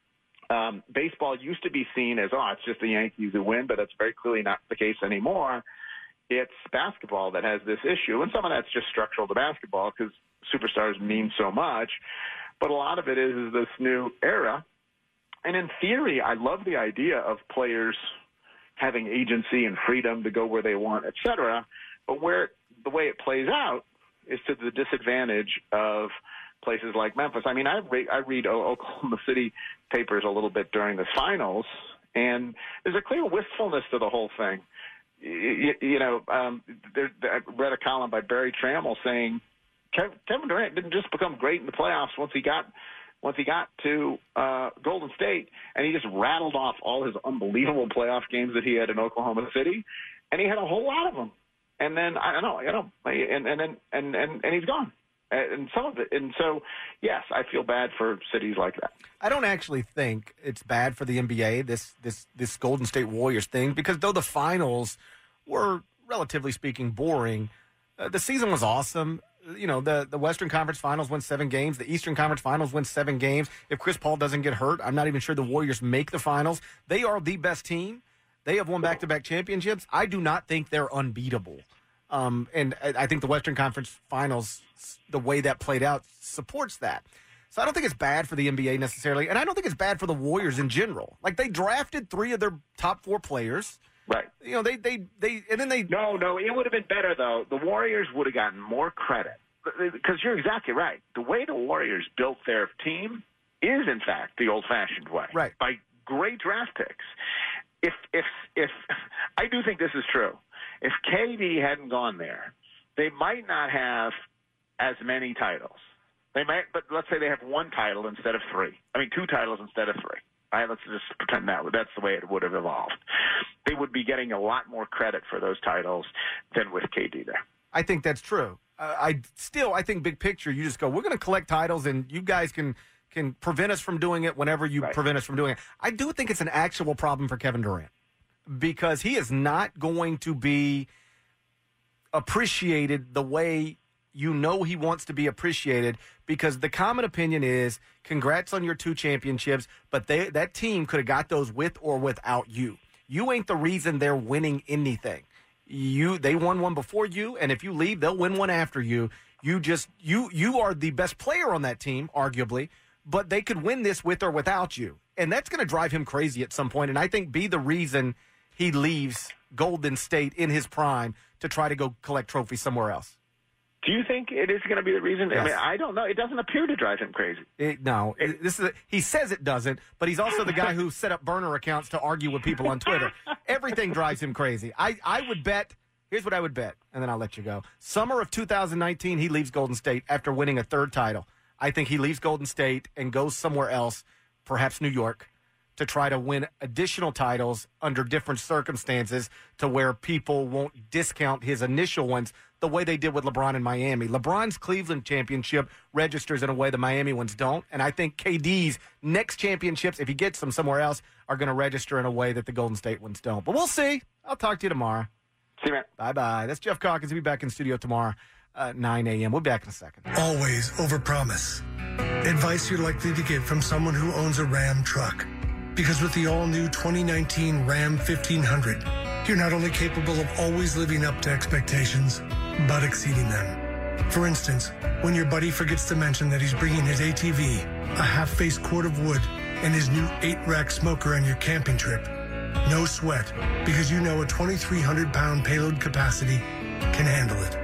Um, baseball used to be seen as, oh, it's just the Yankees who win, but that's very clearly not the case anymore. It's basketball that has this issue, and some of that's just structural to basketball because superstars mean so much, but a lot of it is, is this new era. And in theory, I love the idea of players having agency and freedom to go where they want, et cetera, but where the way it plays out is to the disadvantage of places like Memphis. I mean, I read, I read Oklahoma City papers a little bit during the finals, and there's a clear wistfulness to the whole thing. You, you know, um, there, I read a column by Barry Trammell saying Kevin Durant didn't just become great in the playoffs once he got once he got to uh, Golden State, and he just rattled off all his unbelievable playoff games that he had in Oklahoma City, and he had a whole lot of them. And then I don't know, you know, and and then and, and, and he's gone. And some of it, and so yes, I feel bad for cities like that. I don't actually think it's bad for the N B A, this this this Golden State Warriors thing, because though the finals were relatively speaking boring, uh, the season was awesome. You know, the, the Western Conference Finals won seven games. The Eastern Conference Finals win seven games. If Chris Paul doesn't get hurt, I'm not even sure the Warriors make the finals. They are the best team. They have won back-to-back championships. I do not think they're unbeatable. Um, and I think the Western Conference Finals, the way that played out, supports that. So I don't think it's bad for the N B A necessarily, and I don't think it's bad for the Warriors in general. Like, they drafted three of their top four players. Right. You know, they, they, they, and then they... No, no, it would have been better, though. The Warriors would have gotten more credit. Because you're exactly right. The way the Warriors built their team is, in fact, the old-fashioned way. Right. By great draft picks. If, if, if, I do think this is true. If K D hadn't gone there, they might not have as many titles. They might, but let's say they have one title instead of three. I mean, two titles instead of three. All right, let's just pretend that that's the way it would have evolved. They would be getting a lot more credit for those titles than with K D there. I think that's true. Uh, I still, I think big picture, you just go, we're going to collect titles, and you guys can can prevent us from doing it whenever you right. prevent us from doing it. I do think it's an actual problem for Kevin Durant, because he is not going to be appreciated the way you know he wants to be appreciated, because the common opinion is, congrats on your two championships, but they, that team could have got those with or without you. You ain't the reason they're winning anything. You they won one before you, and if you leave, they'll win one after you. You just you you are the best player on that team, arguably, but they could win this with or without you. And that's going to drive him crazy at some point, and I think be the reason he leaves Golden State in his prime to try to go collect trophies somewhere else. Do you think it is going to be the reason? Yes. I mean, I don't know. It doesn't appear to drive him crazy. It, no, it, this is a, he says it doesn't, but he's also the guy who set up burner accounts to argue with people on Twitter. Everything drives him crazy. I, I would bet, here's what I would bet, and then I'll let you go. Summer of two thousand nineteen, he leaves Golden State after winning a third title. I think he leaves Golden State and goes somewhere else, perhaps New York, to try to win additional titles under different circumstances to where people won't discount his initial ones the way they did with LeBron in Miami. LeBron's Cleveland championship registers in a way the Miami ones don't, and I think K D's next championships, if he gets them somewhere else, are going to register in a way that the Golden State ones don't. But we'll see. I'll talk to you tomorrow. See you, man. Bye-bye. That's Jeff Calkins. We'll be back in studio tomorrow at nine a.m. We'll be back in a second. Always overpromise. Advice you're likely to get from someone who owns a Ram truck. Because with the all-new twenty nineteen Ram fifteen hundred, you're not only capable of always living up to expectations, but exceeding them. For instance, when your buddy forgets to mention that he's bringing his A T V, a half-face quart of wood, and his new eight-rack smoker on your camping trip, no sweat, because you know a twenty-three hundred pound payload capacity can handle it.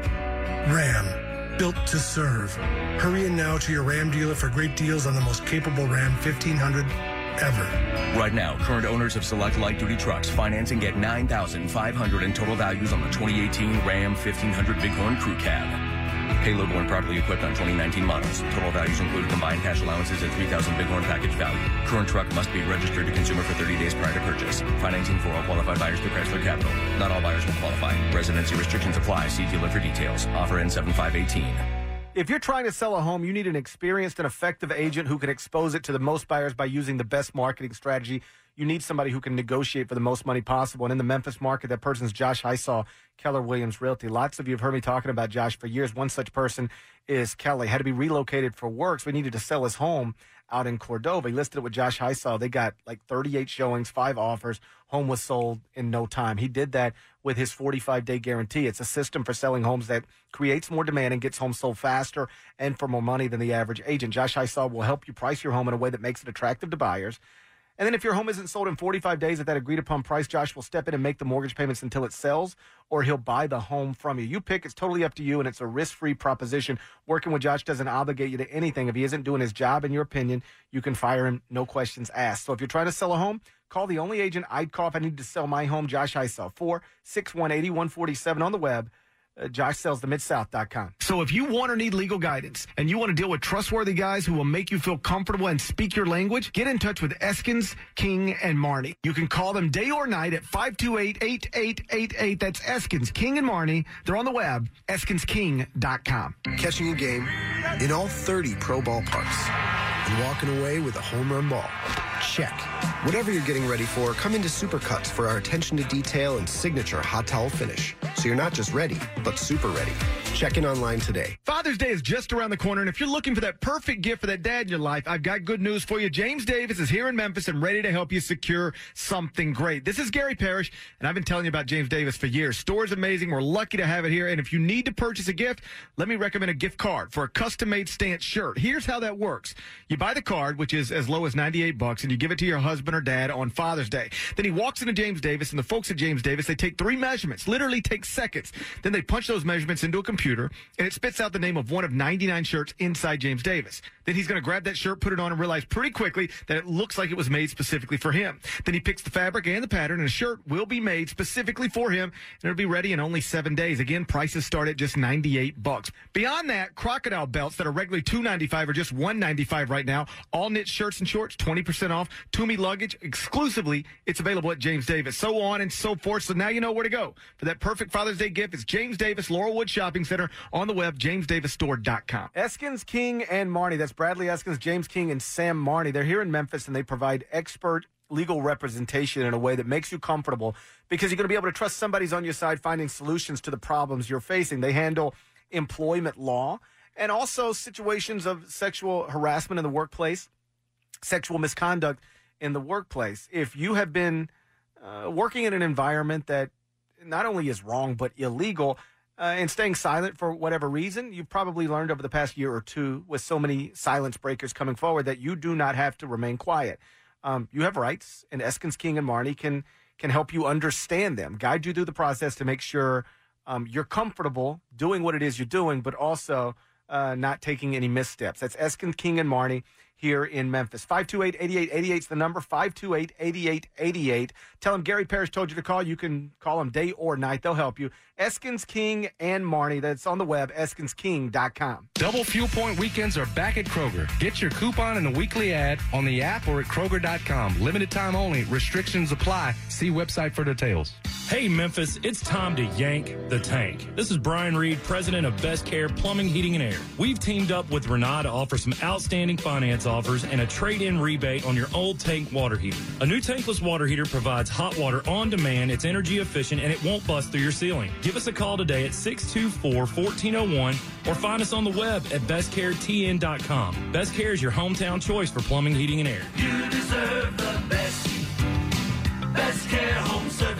Ram, built to serve. Hurry in now to your Ram dealer for great deals on the most capable Ram fifteen hundred ever. Right now, current owners of select light-duty trucks finance and get nine thousand five hundred dollars in total values on the twenty eighteen Ram fifteen hundred Bighorn Crew Cab. Payload when properly equipped on twenty nineteen models. Total values include combined cash allowances and three thousand Bighorn package value. Current truck must be registered to consumer for thirty days prior to purchase. Financing for all qualified buyers through Chrysler Capital. Not all buyers will qualify. Residency restrictions apply. See dealer for details. Offer ends seven five eighteen. If you're trying to sell a home, you need an experienced and effective agent who can expose it to the most buyers by using the best marketing strategy. You need somebody who can negotiate for the most money possible. And in the Memphis market, that person's Josh Hysaw, Keller Williams Realty. Lots of you have heard me talking about Josh for years. One such person is Kelly. Had to be relocated for work, so we needed to sell his home out in Cordova. He listed it with Josh Hysaw. They got like thirty-eight showings, five offers. Home was sold in no time. He did that with his forty-five day guarantee. It's a system for selling homes that creates more demand and gets homes sold faster and for more money than the average agent. Josh Hysaw will help you price your home in a way that makes it attractive to buyers. And then if your home isn't sold in forty-five days at that agreed-upon price, Josh will step in and make the mortgage payments until it sells, or he'll buy the home from you. You pick. It's totally up to you, and it's a risk-free proposition. Working with Josh doesn't obligate you to anything. If he isn't doing his job, in your opinion, you can fire him, no questions asked. So if you're trying to sell a home, call the only agent I'd call if I need to sell my home, Josh Hysaw, four six one, eight one four seven on the web. Uh, josh sells the mid south dot com. So if you want or need legal guidance and you want to deal with trustworthy guys who will make you feel comfortable and speak your language, get in touch with Eskins, King, and Marnie. You can call them day or night at five two eight, eight eight eight eight. That's Eskins, King, and Marnie. They're on the web, eskins king dot com. Catching a game in all thirty pro ballparks and walking away with a home run ball. Check. Whatever you're getting ready for, come into Supercuts for our attention to detail and signature hot towel finish. So you're not just ready, but super ready. Check in online today. Father's Day is just around the corner, and if you're looking for that perfect gift for that dad in your life, I've got good news for you. James Davis is here in Memphis and ready to help you secure something great. This is Gary Parrish, and I've been telling you about James Davis for years. Store's amazing. We're lucky to have it here, and if you need to purchase a gift, let me recommend a gift card for a custom-made Stance shirt. Here's how that works. You buy the card, which is as low as ninety-eight bucks, and you give it to your husband or dad on Father's Day. Then he walks into James Davis, and the folks at James Davis, they take three measurements, literally take seconds. Then they punch those measurements into a computer, and it spits out the name of one of ninety-nine shirts inside James Davis. Then he's going to grab that shirt, put it on, and realize pretty quickly that it looks like it was made specifically for him. Then he picks the fabric and the pattern, and a shirt will be made specifically for him, and it'll be ready in only seven days. Again, prices start at just ninety-eight bucks. Beyond that, crocodile belts that are regularly two ninety-five are just one ninety-five right now. All knit shirts and shorts, twenty percent off. Toomey luggage, exclusively, it's available at James Davis. So on and so forth. So now you know where to go for that perfect Father's Day gift. It's James Davis, Laurelwood Shopping Center, on the web, james davis store dot com. Eskins, King, and Marnie. That's Bradley Eskins, James King, and Sam Marnie. They're here in Memphis, and they provide expert legal representation in a way that makes you comfortable because you're going to be able to trust somebody's on your side finding solutions to the problems you're facing. They handle employment law and also situations of sexual harassment in the workplace, sexual misconduct in the workplace. If you have been uh, working in an environment that not only is wrong but illegal, Uh, and staying silent for whatever reason, you've probably learned over the past year or two with so many silence breakers coming forward that you do not have to remain quiet. Um, you have rights, and Eskins, King, and Marnie can can help you understand them, guide you through the process to make sure um, you're comfortable doing what it is you're doing, but also uh, not taking any missteps. That's Eskins, King, and Marnie here in Memphis. five two eight, eight eight eight eight is the number, five two eight, eight eight eight eight. Tell them Gary Parrish told you to call. You can call them day or night. They'll help you. Eskins, King, and Marnie. That's on the web, eskins king dot com. Double Fuel Point weekends are back at Kroger. Get your coupon in the weekly ad on the app or at kroger dot com. Limited time only. Restrictions apply. See website for details. Hey, Memphis, it's time to yank the tank. This is Brian Reed, president of Best Care Plumbing, Heating, and Air. We've teamed up with Renata to offer some outstanding finance offers and a trade-in rebate on your old tank water heater. A new tankless water heater provides hot water on demand, it's energy efficient, and it won't bust through your ceiling. Give us a call today at six two four, one four zero one or find us on the web at best care t n dot com. Best Care is your hometown choice for plumbing, heating, and air. You deserve the best. Best Care Home Service.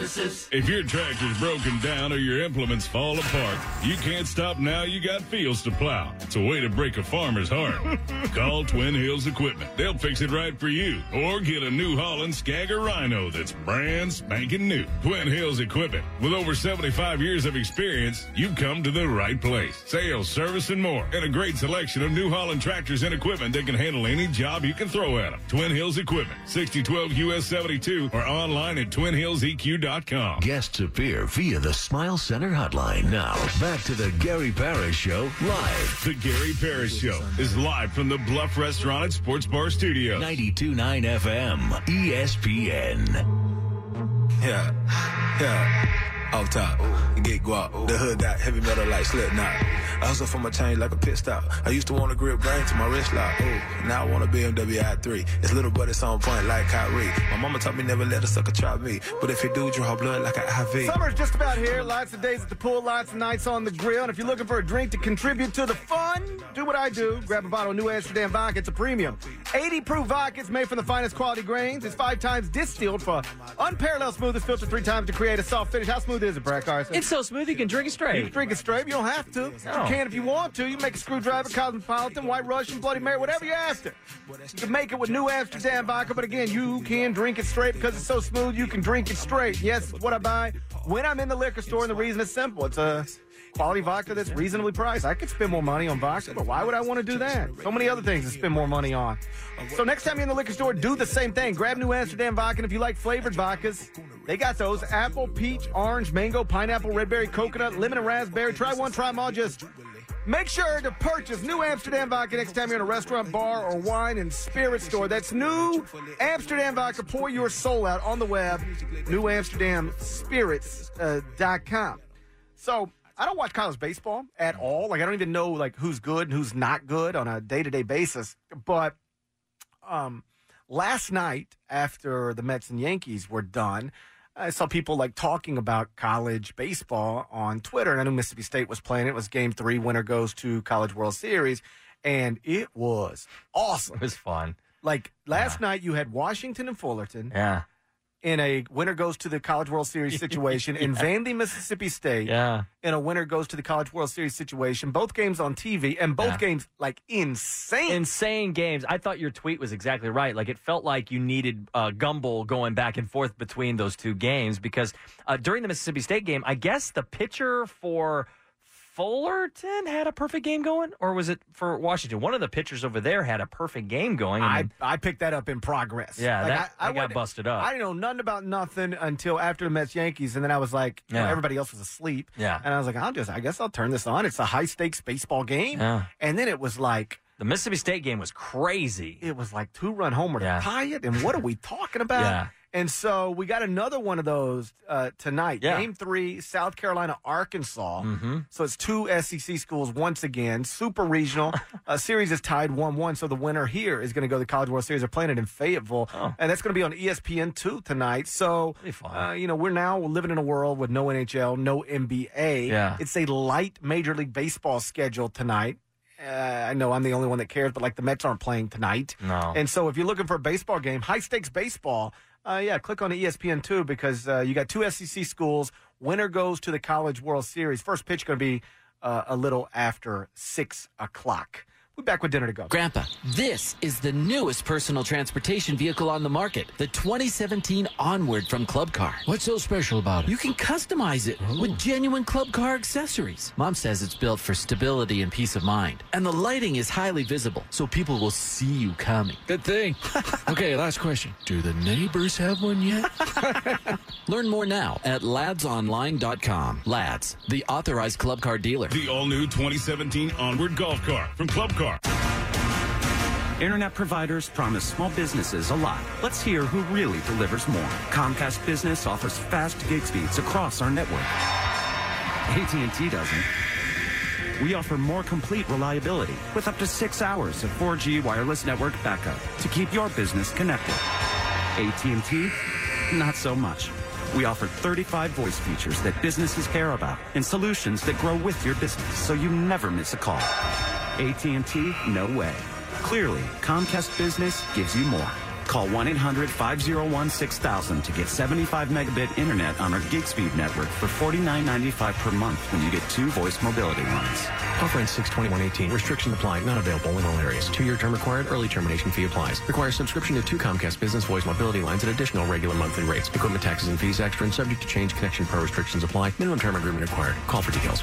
Services. If your tractor's broken down or your implements fall apart, you can't stop now. You got fields to plow. It's a way to break a farmer's heart. Call Twin Hills Equipment. They'll fix it right for you. Or get a New Holland Skagger Rhino that's brand spanking new. Twin Hills Equipment. With over seventy-five years of experience, you've come to the right place. Sales, service, and more. And a great selection of New Holland tractors and equipment that can handle any job you can throw at them. Twin Hills Equipment. sixty twelve U S seventy-two or online at twin hills e q dot com. Guests appear via the Smile Center hotline. Now, back to the Gary Parrish Show live. The Gary Parrish Show is live from the Bluff Restaurant and Sports Bar Studio. ninety-two point nine F M, E S P N. Yeah, yeah. Off top, get guap, the hood got heavy metal like Slipknot. I hustle for my change like a pit stop. I used to want to grip grain to my wrist lock. Ooh, now I want a B M W i three. It's little but it's on point like Kyrie. My mama taught me never let a sucker try me. But if you do, draw blood like an I V. Summer's just about here. Lots of days at the pool, lots of nights on the grill. And if you're looking for a drink to contribute to the fun, do what I do. Grab a bottle of New Amsterdam vodka. It's a premium. eighty proof vodka. It's made from the finest quality grains. It's five times distilled for unparalleled smooth. It's filtered three times to create a soft finish. How smooth is it, Brad Carson? It's so smooth you can drink it straight. You can drink it straight. You don't have to. No. You can if you want to. You can make a screwdriver, Cosmopolitan, White Russian, Bloody Mary, whatever you're after. You can make it with New Amsterdam vodka, but again, you can drink it straight because it's so smooth. You can drink it straight. Yes, it's what I buy when I'm in the liquor store, and the reason is simple. It's a quality vodka that's reasonably priced. I could spend more money on vodka, but why would I want to do that? So many other things to spend more money on. So next time you're in the liquor store, do the same thing. Grab New Amsterdam vodka, and if you like flavored vodkas, they got those. Apple, peach, orange, mango, pineapple, red berry, coconut, lemon, and raspberry. Try one, try them all. Just make sure to purchase New Amsterdam vodka next time you're in a restaurant, bar, or wine and spirit store. That's New Amsterdam vodka. Pour your soul out on the web, new amsterdam spirits dot com. So I don't watch college baseball at all. Like, I don't even know, like, who's good and who's not good on a day-to-day basis. But um, last night, after the Mets and Yankees were done, I saw people, like, talking about college baseball on Twitter. And I knew Mississippi State was playing. It was game three. Winner goes to College World Series. And it was awesome. It was fun. Like, last yeah. night you had Washington and Fullerton. Yeah. In a winner goes to the College World Series situation. yeah. In Vandy, Mississippi State. Yeah. In a winner goes to the College World Series situation. Both games on T V, and both yeah. games, like, insane. Insane games. I thought your tweet was exactly right. Like, it felt like you needed uh, Gumble going back and forth between those two games because uh, during the Mississippi State game, I guess the pitcher for Fullerton had a perfect game going, or was it for Washington? One of the pitchers over there had a perfect game going. I, then, I picked that up in progress. Yeah, like that, I, I, I got went, busted up. I didn't know nothing about nothing until after the Mets Yankees, and then I was like, you yeah. know, everybody else was asleep. Yeah, and I was like, I'll just, I guess I'll turn this on. It's a high stakes baseball game. Yeah. And then it was like the Mississippi State game was crazy. It was like two run homer to yeah. tie it, and what are we talking about? Yeah. And so we got another one of those uh, tonight. Yeah. Game three, South Carolina, Arkansas. Mm-hmm. So it's two S E C schools once again. Super regional. uh, series is tied one one. So the winner here is going to go to the College World Series. They're playing it in Fayetteville. Oh. And that's going to be on E S P N two tonight. So, uh, you know, we're now living in a world with no N H L, no N B A. Yeah. It's a light Major League Baseball schedule tonight. Uh, I know I'm the only one that cares, but, like, the Mets aren't playing tonight. No. And so if you're looking for a baseball game, high-stakes baseball, Uh, yeah, click on E S P N two because uh, you got two S E C schools. Winner goes to the College World Series. First pitch going to be uh, a little after six o'clock. We're back with dinner to go. Grandpa, this is the newest personal transportation vehicle on the market, the twenty seventeen Onward from Club Car. What's so special about it? You can customize it oh. with genuine Club Car accessories. Mom says it's built for stability and peace of mind. And the lighting is highly visible, so people will see you coming. Good thing. Okay, last question. Do the neighbors have one yet? Learn more now at lads online dot com. Lads, the authorized Club Car dealer. The all-new twenty seventeen Onward Golf Car from Club Car. Internet providers promise small businesses a lot. Let's hear who really delivers more. Comcast Business offers fast gig speeds across our network. A T and T doesn't. We offer more complete reliability with up to six hours of four G wireless network backup to keep your business connected. A T and T, not so much. We offer thirty-five voice features that businesses care about and solutions that grow with your business so you never miss a call. A T and T, no way. Clearly, Comcast Business gives you more. Call one eight hundred five oh one six thousand to get seventy-five megabit internet on our gig speed network for forty-nine ninety-five per month when you get two voice mobility lines. Offer ends six twenty-one eighteen. Restrictions apply. Not available in all areas. Two-year term required. Early termination fee applies. Requires subscription to two Comcast Business Voice mobility lines at additional regular monthly rates. Equipment taxes and fees extra and subject to change. Connection per restrictions apply. Minimum term agreement required. Call for details.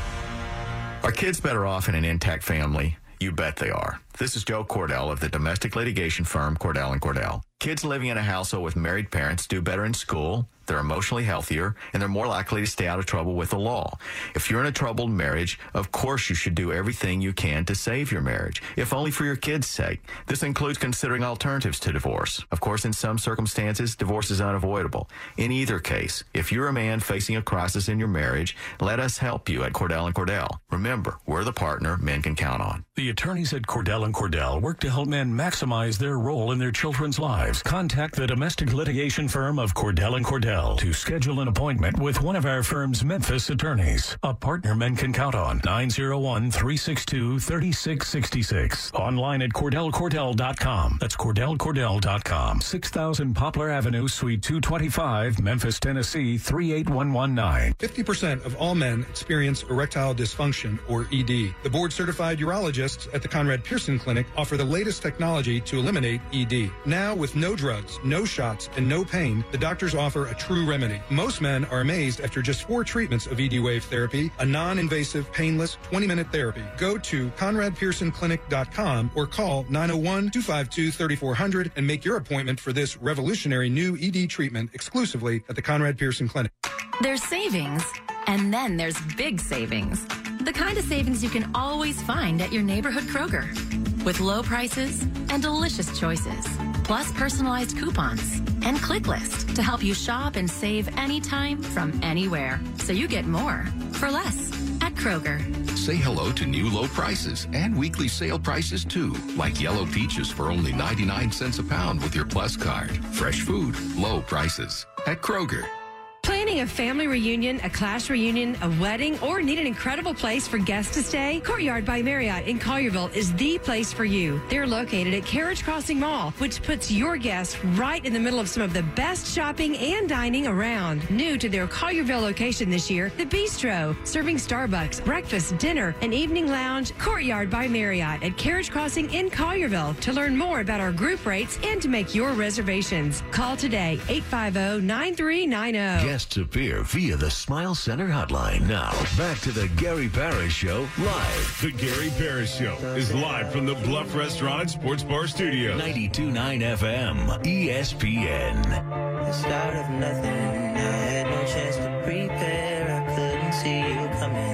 Are kids better off in an intact family? You bet they are. This is Joe Cordell of the domestic litigation firm Cordell and Cordell. Kids living in a household with married parents do better in school, they're emotionally healthier, and they're more likely to stay out of trouble with the law. If you're in a troubled marriage, of course you should do everything you can to save your marriage, if only for your kids' sake. This includes considering alternatives to divorce. Of course, in some circumstances, divorce is unavoidable. In either case, if you're a man facing a crisis in your marriage, let us help you at Cordell and Cordell. Remember, we're the partner men can count on. The attorneys at Cordell and Cordell work to help men maximize their role in their children's lives. Contact the domestic litigation firm of Cordell and Cordell to schedule an appointment with one of our firm's Memphis attorneys. A partner men can count on. nine oh one, three six two, three six six six. Online at cordell cordell dot com. That's cordell cordell dot com. six thousand Poplar Avenue, Suite two twenty-five, Memphis, Tennessee, three eight one one nine. fifty percent of all men experience erectile dysfunction, or E D. The board-certified urologists at the Conrad Pearson Clinic offer the latest technology to eliminate E D. Now, with no drugs, no shots, and no pain, the doctors offer a true remedy. Most men are amazed after just four treatments of E D wave therapy, a non-invasive, painless twenty-minute therapy. Go to conrad pearson clinic dot com or call nine oh one, two five two, three four zero zero and make your appointment for this revolutionary new E D treatment exclusively at the Conrad Pearson Clinic. There's savings, and then there's big savings. The kind of savings you can always find at your neighborhood Kroger. With low prices and delicious choices, plus personalized coupons and ClickList to help you shop and save anytime from anywhere. So you get more for less at Kroger. Say hello to new low prices and weekly sale prices too, like yellow peaches for only ninety-nine cents a pound with your Plus card. Fresh food, low prices at Kroger. Planning a family reunion, a class reunion, a wedding, or need an incredible place for guests to stay? Courtyard by Marriott in Collierville is the place for you. They're located at Carriage Crossing Mall, which puts your guests right in the middle of some of the best shopping and dining around. New to their Collierville location this year, the Bistro, serving Starbucks, breakfast, dinner, and evening lounge. Courtyard by Marriott at Carriage Crossing in Collierville. To learn more about our group rates and to make your reservations, call today, eight five zero, nine three nine zero. Guests appear via the Smile Center hotline. Now, back to the Gary Parrish Show live. The Gary Parrish Show is live from the Bluff Restaurant and Sports Bar Studio. ninety-two point nine F M, E S P N. The start of nothing, I had no chance to prepare, I couldn't see you coming.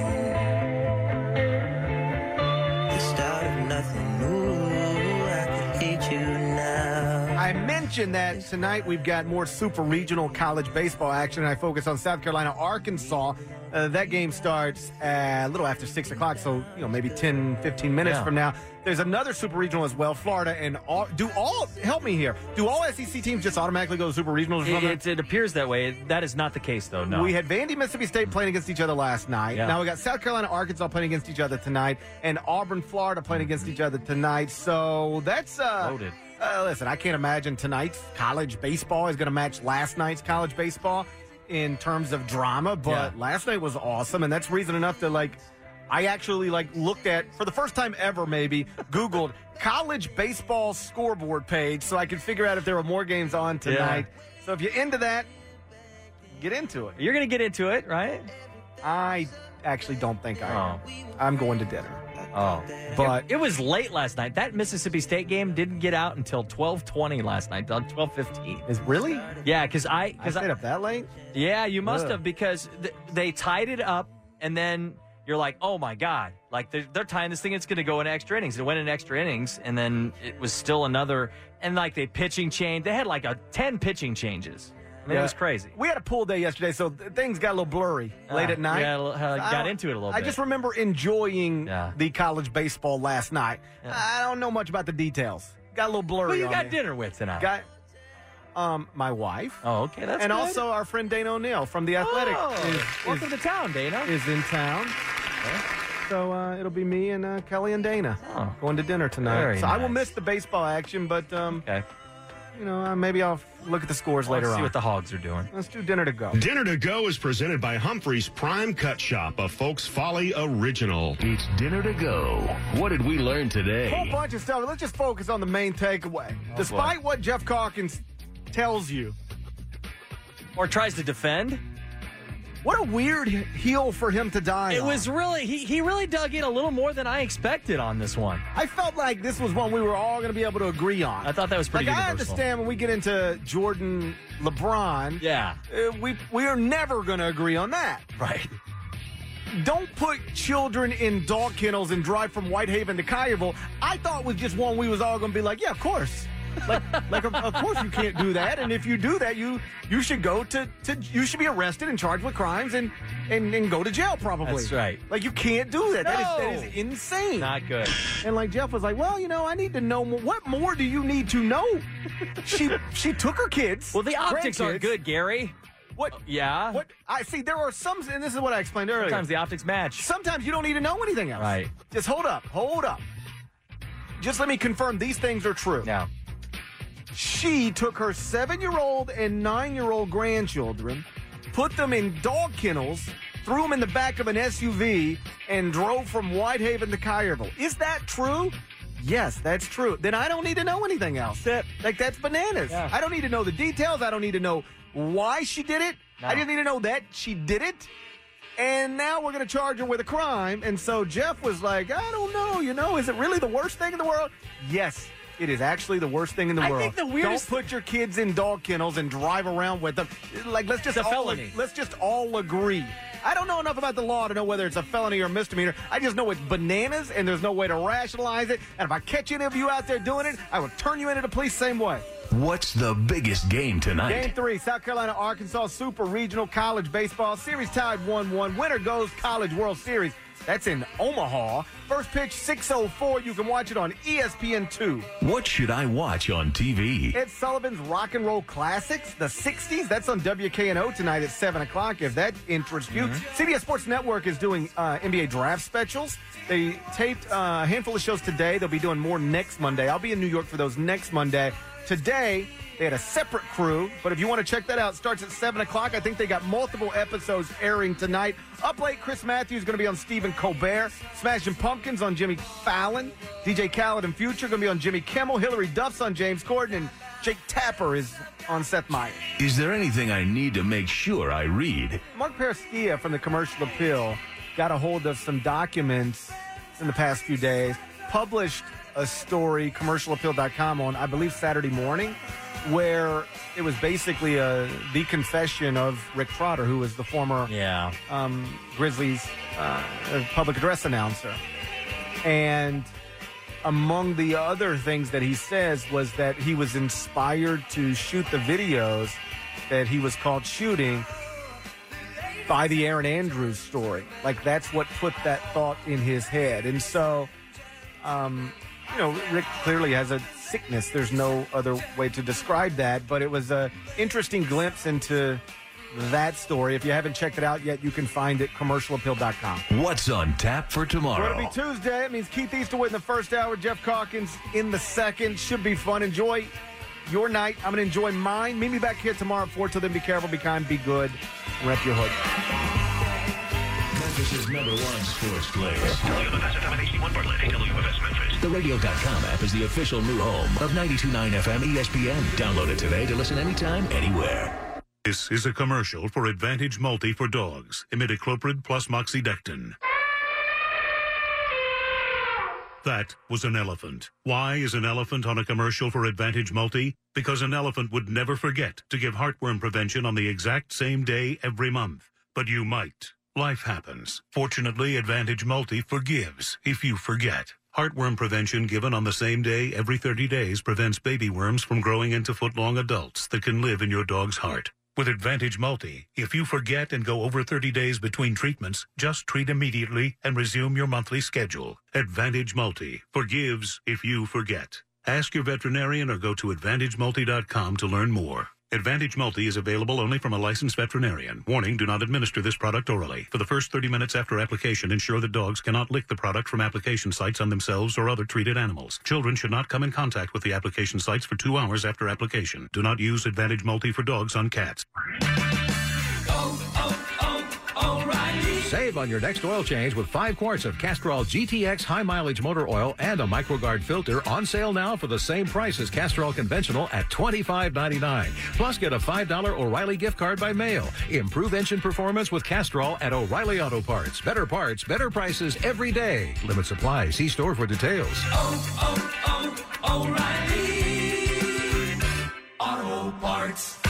The start of nothing, ooh, I could hate you now. I mentioned that tonight we've got more super regional college baseball action, and I focus on South Carolina, Arkansas. Uh, that game starts at a little after six o'clock, so you know maybe ten, fifteen minutes Yeah. from now. There's another super regional as well, Florida, and all, do all help me here. Do all S E C teams just automatically go to super regionals? or It, something? it, it appears that way. That is not the case, though. No. We had Vandy, Mississippi State playing against each other last night. Yeah. Now we got South Carolina, Arkansas playing against each other tonight, and Auburn, Florida playing against each other tonight. So that's uh, Loaded. Uh, listen, I can't imagine tonight's college baseball is going to match last night's college baseball in terms of drama, but Yeah. last night was awesome, and that's reason enough to like. I actually like looked at for the first time ever, maybe Googled college baseball scoreboard page so I could figure out if there were more games on tonight. So if you're into that, get into it. You're going to get into it, right? I actually don't think I am. I'm going to dinner. Oh, But it, it was late last night. That Mississippi State game didn't get out until twelve twenty last night, twelve fifteen. Is really? Yeah, because I I because stayed up that late? Yeah, you must Ugh. have because th- they tied it up, and then you're like, oh my god, like they're, they're tying this thing. It's going to go in extra innings. It went in extra innings, and then it was still another. And like they pitching change, they had like a ten pitching changes. I mean, Yeah. it was crazy. We had a pool day yesterday, so th- things got a little blurry late Uh, at night. yeah, a little- uh, So I got don't- into it a little I bit. just remember enjoying Yeah. the college baseball last night. I don't know much about the details. Got a little blurry. Who you on got me. dinner with tonight? Got um my wife. Oh, okay, that's and good. also our friend Dana O'Neill from the Athletic Oh, is, welcome is, to town, Dana. is in town. So uh, it'll be me and uh, Kelly and Dana Oh. going to dinner tonight. Very so I will nice. miss the baseball action, but um, Okay. you know, uh, maybe I'll look at the scores later Let's on. see what the Hogs are doing. Let's do dinner to go. Dinner to Go is presented by Humphrey's Prime Cut Shop, a Folks Folly original. It's Dinner to Go. What did we learn today? Whole bunch of stuff. Let's just focus on the main takeaway. Oh, Despite what Jeff Calkins tells you, or tries to defend. What a weird heel for him to die It on. was really, he, he really dug in a little more than I expected on this one. I felt like this was one we were all going to be able to agree on. I thought that was pretty like, I universal. understand when we get into Jordan, LeBron. Yeah. Uh, we, we are never going to agree on that. Right. Don't put children in dog kennels and drive from Whitehaven to Collierville. I thought was just one we was all going to be like, yeah, of course. Like, like of, of course you can't do that. And if you do that, you you should go to, to you should be arrested and charged with crimes and, and, and go to jail probably. That's right. Like you can't do that. That, is, No. that is insane. Not good. And like Jeff was like, well, you know, I need to know more. What more do you need to know? she she took her kids. Well, the optics aren't grandkids. good, Gary. What? Yeah. What? I see. There are some, and this is what I explained earlier. Sometimes the optics match. Sometimes you don't need to know anything else. Right. Just hold up. Hold up. Just let me confirm these things are true. Yeah. She took her seven-year-old and nine-year-old grandchildren, put them in dog kennels, threw them in the back of an S U V, and drove from Whitehaven to Collierville. Is that true? Yes, that's true. Then I don't need to know anything else. That, like, that's bananas. Yeah. I don't need to know the details. I don't need to know why she did it. No. I just need to know that she did it. And now we're going to charge her with a crime. And so Jeff was like, I don't know, you know, is it really the worst thing in the world? Yes. It is actually the worst thing in the I world. think the weirdest- Don't put your kids in dog kennels and drive around with them. Like, let's just It's a all felony. let's just all agree. I don't know enough about the law to know whether it's a felony or a misdemeanor. I just know it's bananas, and there's no way to rationalize it. And if I catch any of you out there doing it, I will turn you into the police same way. What's the biggest game tonight? Game three, South Carolina, Arkansas Super Regional College Baseball Series tied one one. Winner goes College World Series. That's in Omaha. First pitch, six oh four. You can watch it on E S P N two. What should I watch on T V? Ed Sullivan's Rock and Roll Classics, the sixties. That's on W K N O tonight at seven o'clock, if that interests you. Mm-hmm. C B S Sports Network is doing uh, N B A draft specials. They taped uh, a handful of shows today. They'll be doing more next Monday. I'll be in New York for those next Monday. Today, they had a separate crew, but if you want to check that out, it starts at seven o'clock. I think they got multiple episodes airing tonight. Up late, Chris Matthews is going to be on Stephen Colbert. Smashing Pumpkins on Jimmy Fallon. D J Khaled and Future going to be on Jimmy Kimmel. Hillary Duff's on James Corden. And Jake Tapper is on Seth Meyers. Is there anything I need to make sure I read? Mark Pereskia from the Commercial Appeal got a hold of some documents in the past few days, published a story, commercial appeal dot com, on, I believe, Saturday morning, where it was basically a, the confession of Rick Trotter, who was the former Yeah. um, Grizzlies uh, public address announcer. And among the other things that he says was that he was inspired to shoot the videos that he was caught shooting by the Aaron Andrews story. Like, that's what put that thought in his head. And so, um, you know, Rick clearly has a sickness. There's no other way to describe that. But it was an interesting glimpse into that story. If you haven't checked it out yet, you can find it commercial appeal dot com. What's on tap for Well, tomorrow? it'll be Tuesday. It means Keith Easterwood in the first hour, Jeff Calkins in the second. Should be fun. Enjoy your night. I'm going to enjoy mine. Meet me back here tomorrow at four. Till then, be careful, be kind, be good. Rep your hood. Memphis' number one sports place. The radio dot com app is the official new home of ninety-two point nine F M E S P N. Download it today to listen anytime, anywhere. This is a commercial for Advantage Multi for Dogs. Imidacloprid plus moxidectin. That was an elephant. Why is an elephant on a commercial for Advantage Multi? Because an elephant would never forget to give heartworm prevention on the exact same day every month. But you might. Life happens. Fortunately, Advantage Multi forgives if you forget. Heartworm prevention given on the same day every thirty days prevents baby worms from growing into foot-long adults that can live in your dog's heart. With Advantage Multi, if you forget and go over thirty days between treatments, just treat immediately and resume your monthly schedule. Advantage Multi forgives if you forget. Ask your veterinarian or go to advantage multi dot com to learn more. Advantage Multi is available only from a licensed veterinarian. Warning, do not administer this product orally. For the first thirty minutes after application, ensure that dogs cannot lick the product from application sites on themselves or other treated animals. Children should not come in contact with the application sites for two hours after application. Do not use Advantage Multi for dogs on cats. Save on your next oil change with five quarts of Castrol G T X high mileage motor oil and a MicroGuard filter on sale now for the same price as Castrol Conventional at twenty-five ninety-nine. Plus, get a five dollar O'Reilly gift card by mail. Improve engine performance with Castrol at O'Reilly Auto Parts. Better parts, better prices every day. Limit supply. See store for details. Oh, oh, oh, O'Reilly Auto Parts.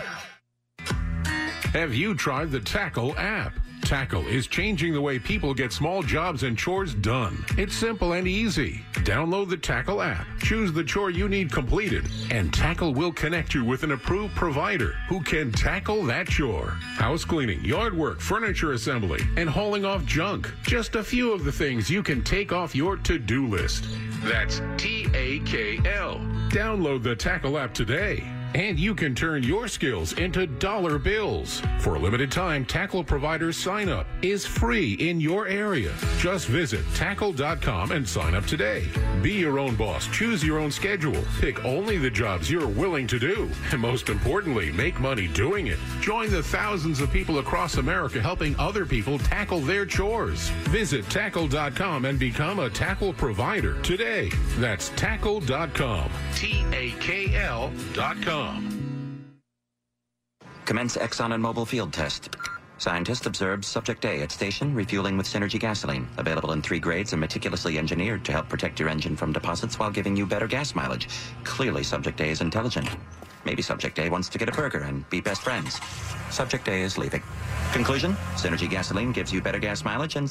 Have you tried the Tackle app? Tackle is changing the way people get small jobs and chores done. It's simple and easy. Download the Tackle app, choose the chore you need completed, and Tackle will connect you with an approved provider who can tackle that chore. House cleaning, yard work, furniture assembly, and hauling off junk. Just a few of the things you can take off your to-do list. That's T A K L. Download the Tackle app today. And you can turn your skills into dollar bills. For a limited time, Tackle Provider's sign up is free in your area. Just visit tackle dot com and sign up today. Be your own boss. Choose your own schedule. Pick only the jobs you're willing to do. And most importantly, make money doing it. Join the thousands of people across America helping other people tackle their chores. Visit tackle dot com and become a Tackle Provider today. That's tackle dot com. T A K L dot com. Commence Exxon and Mobil field test. Scientist observes subject A at station refueling with Synergy gasoline. Available in three grades and meticulously engineered to help protect your engine from deposits while giving you better gas mileage. Clearly, subject A is intelligent. Maybe subject A wants to get a burger and be best friends. Subject A is leaving. Conclusion, Synergy gasoline gives you better gas mileage and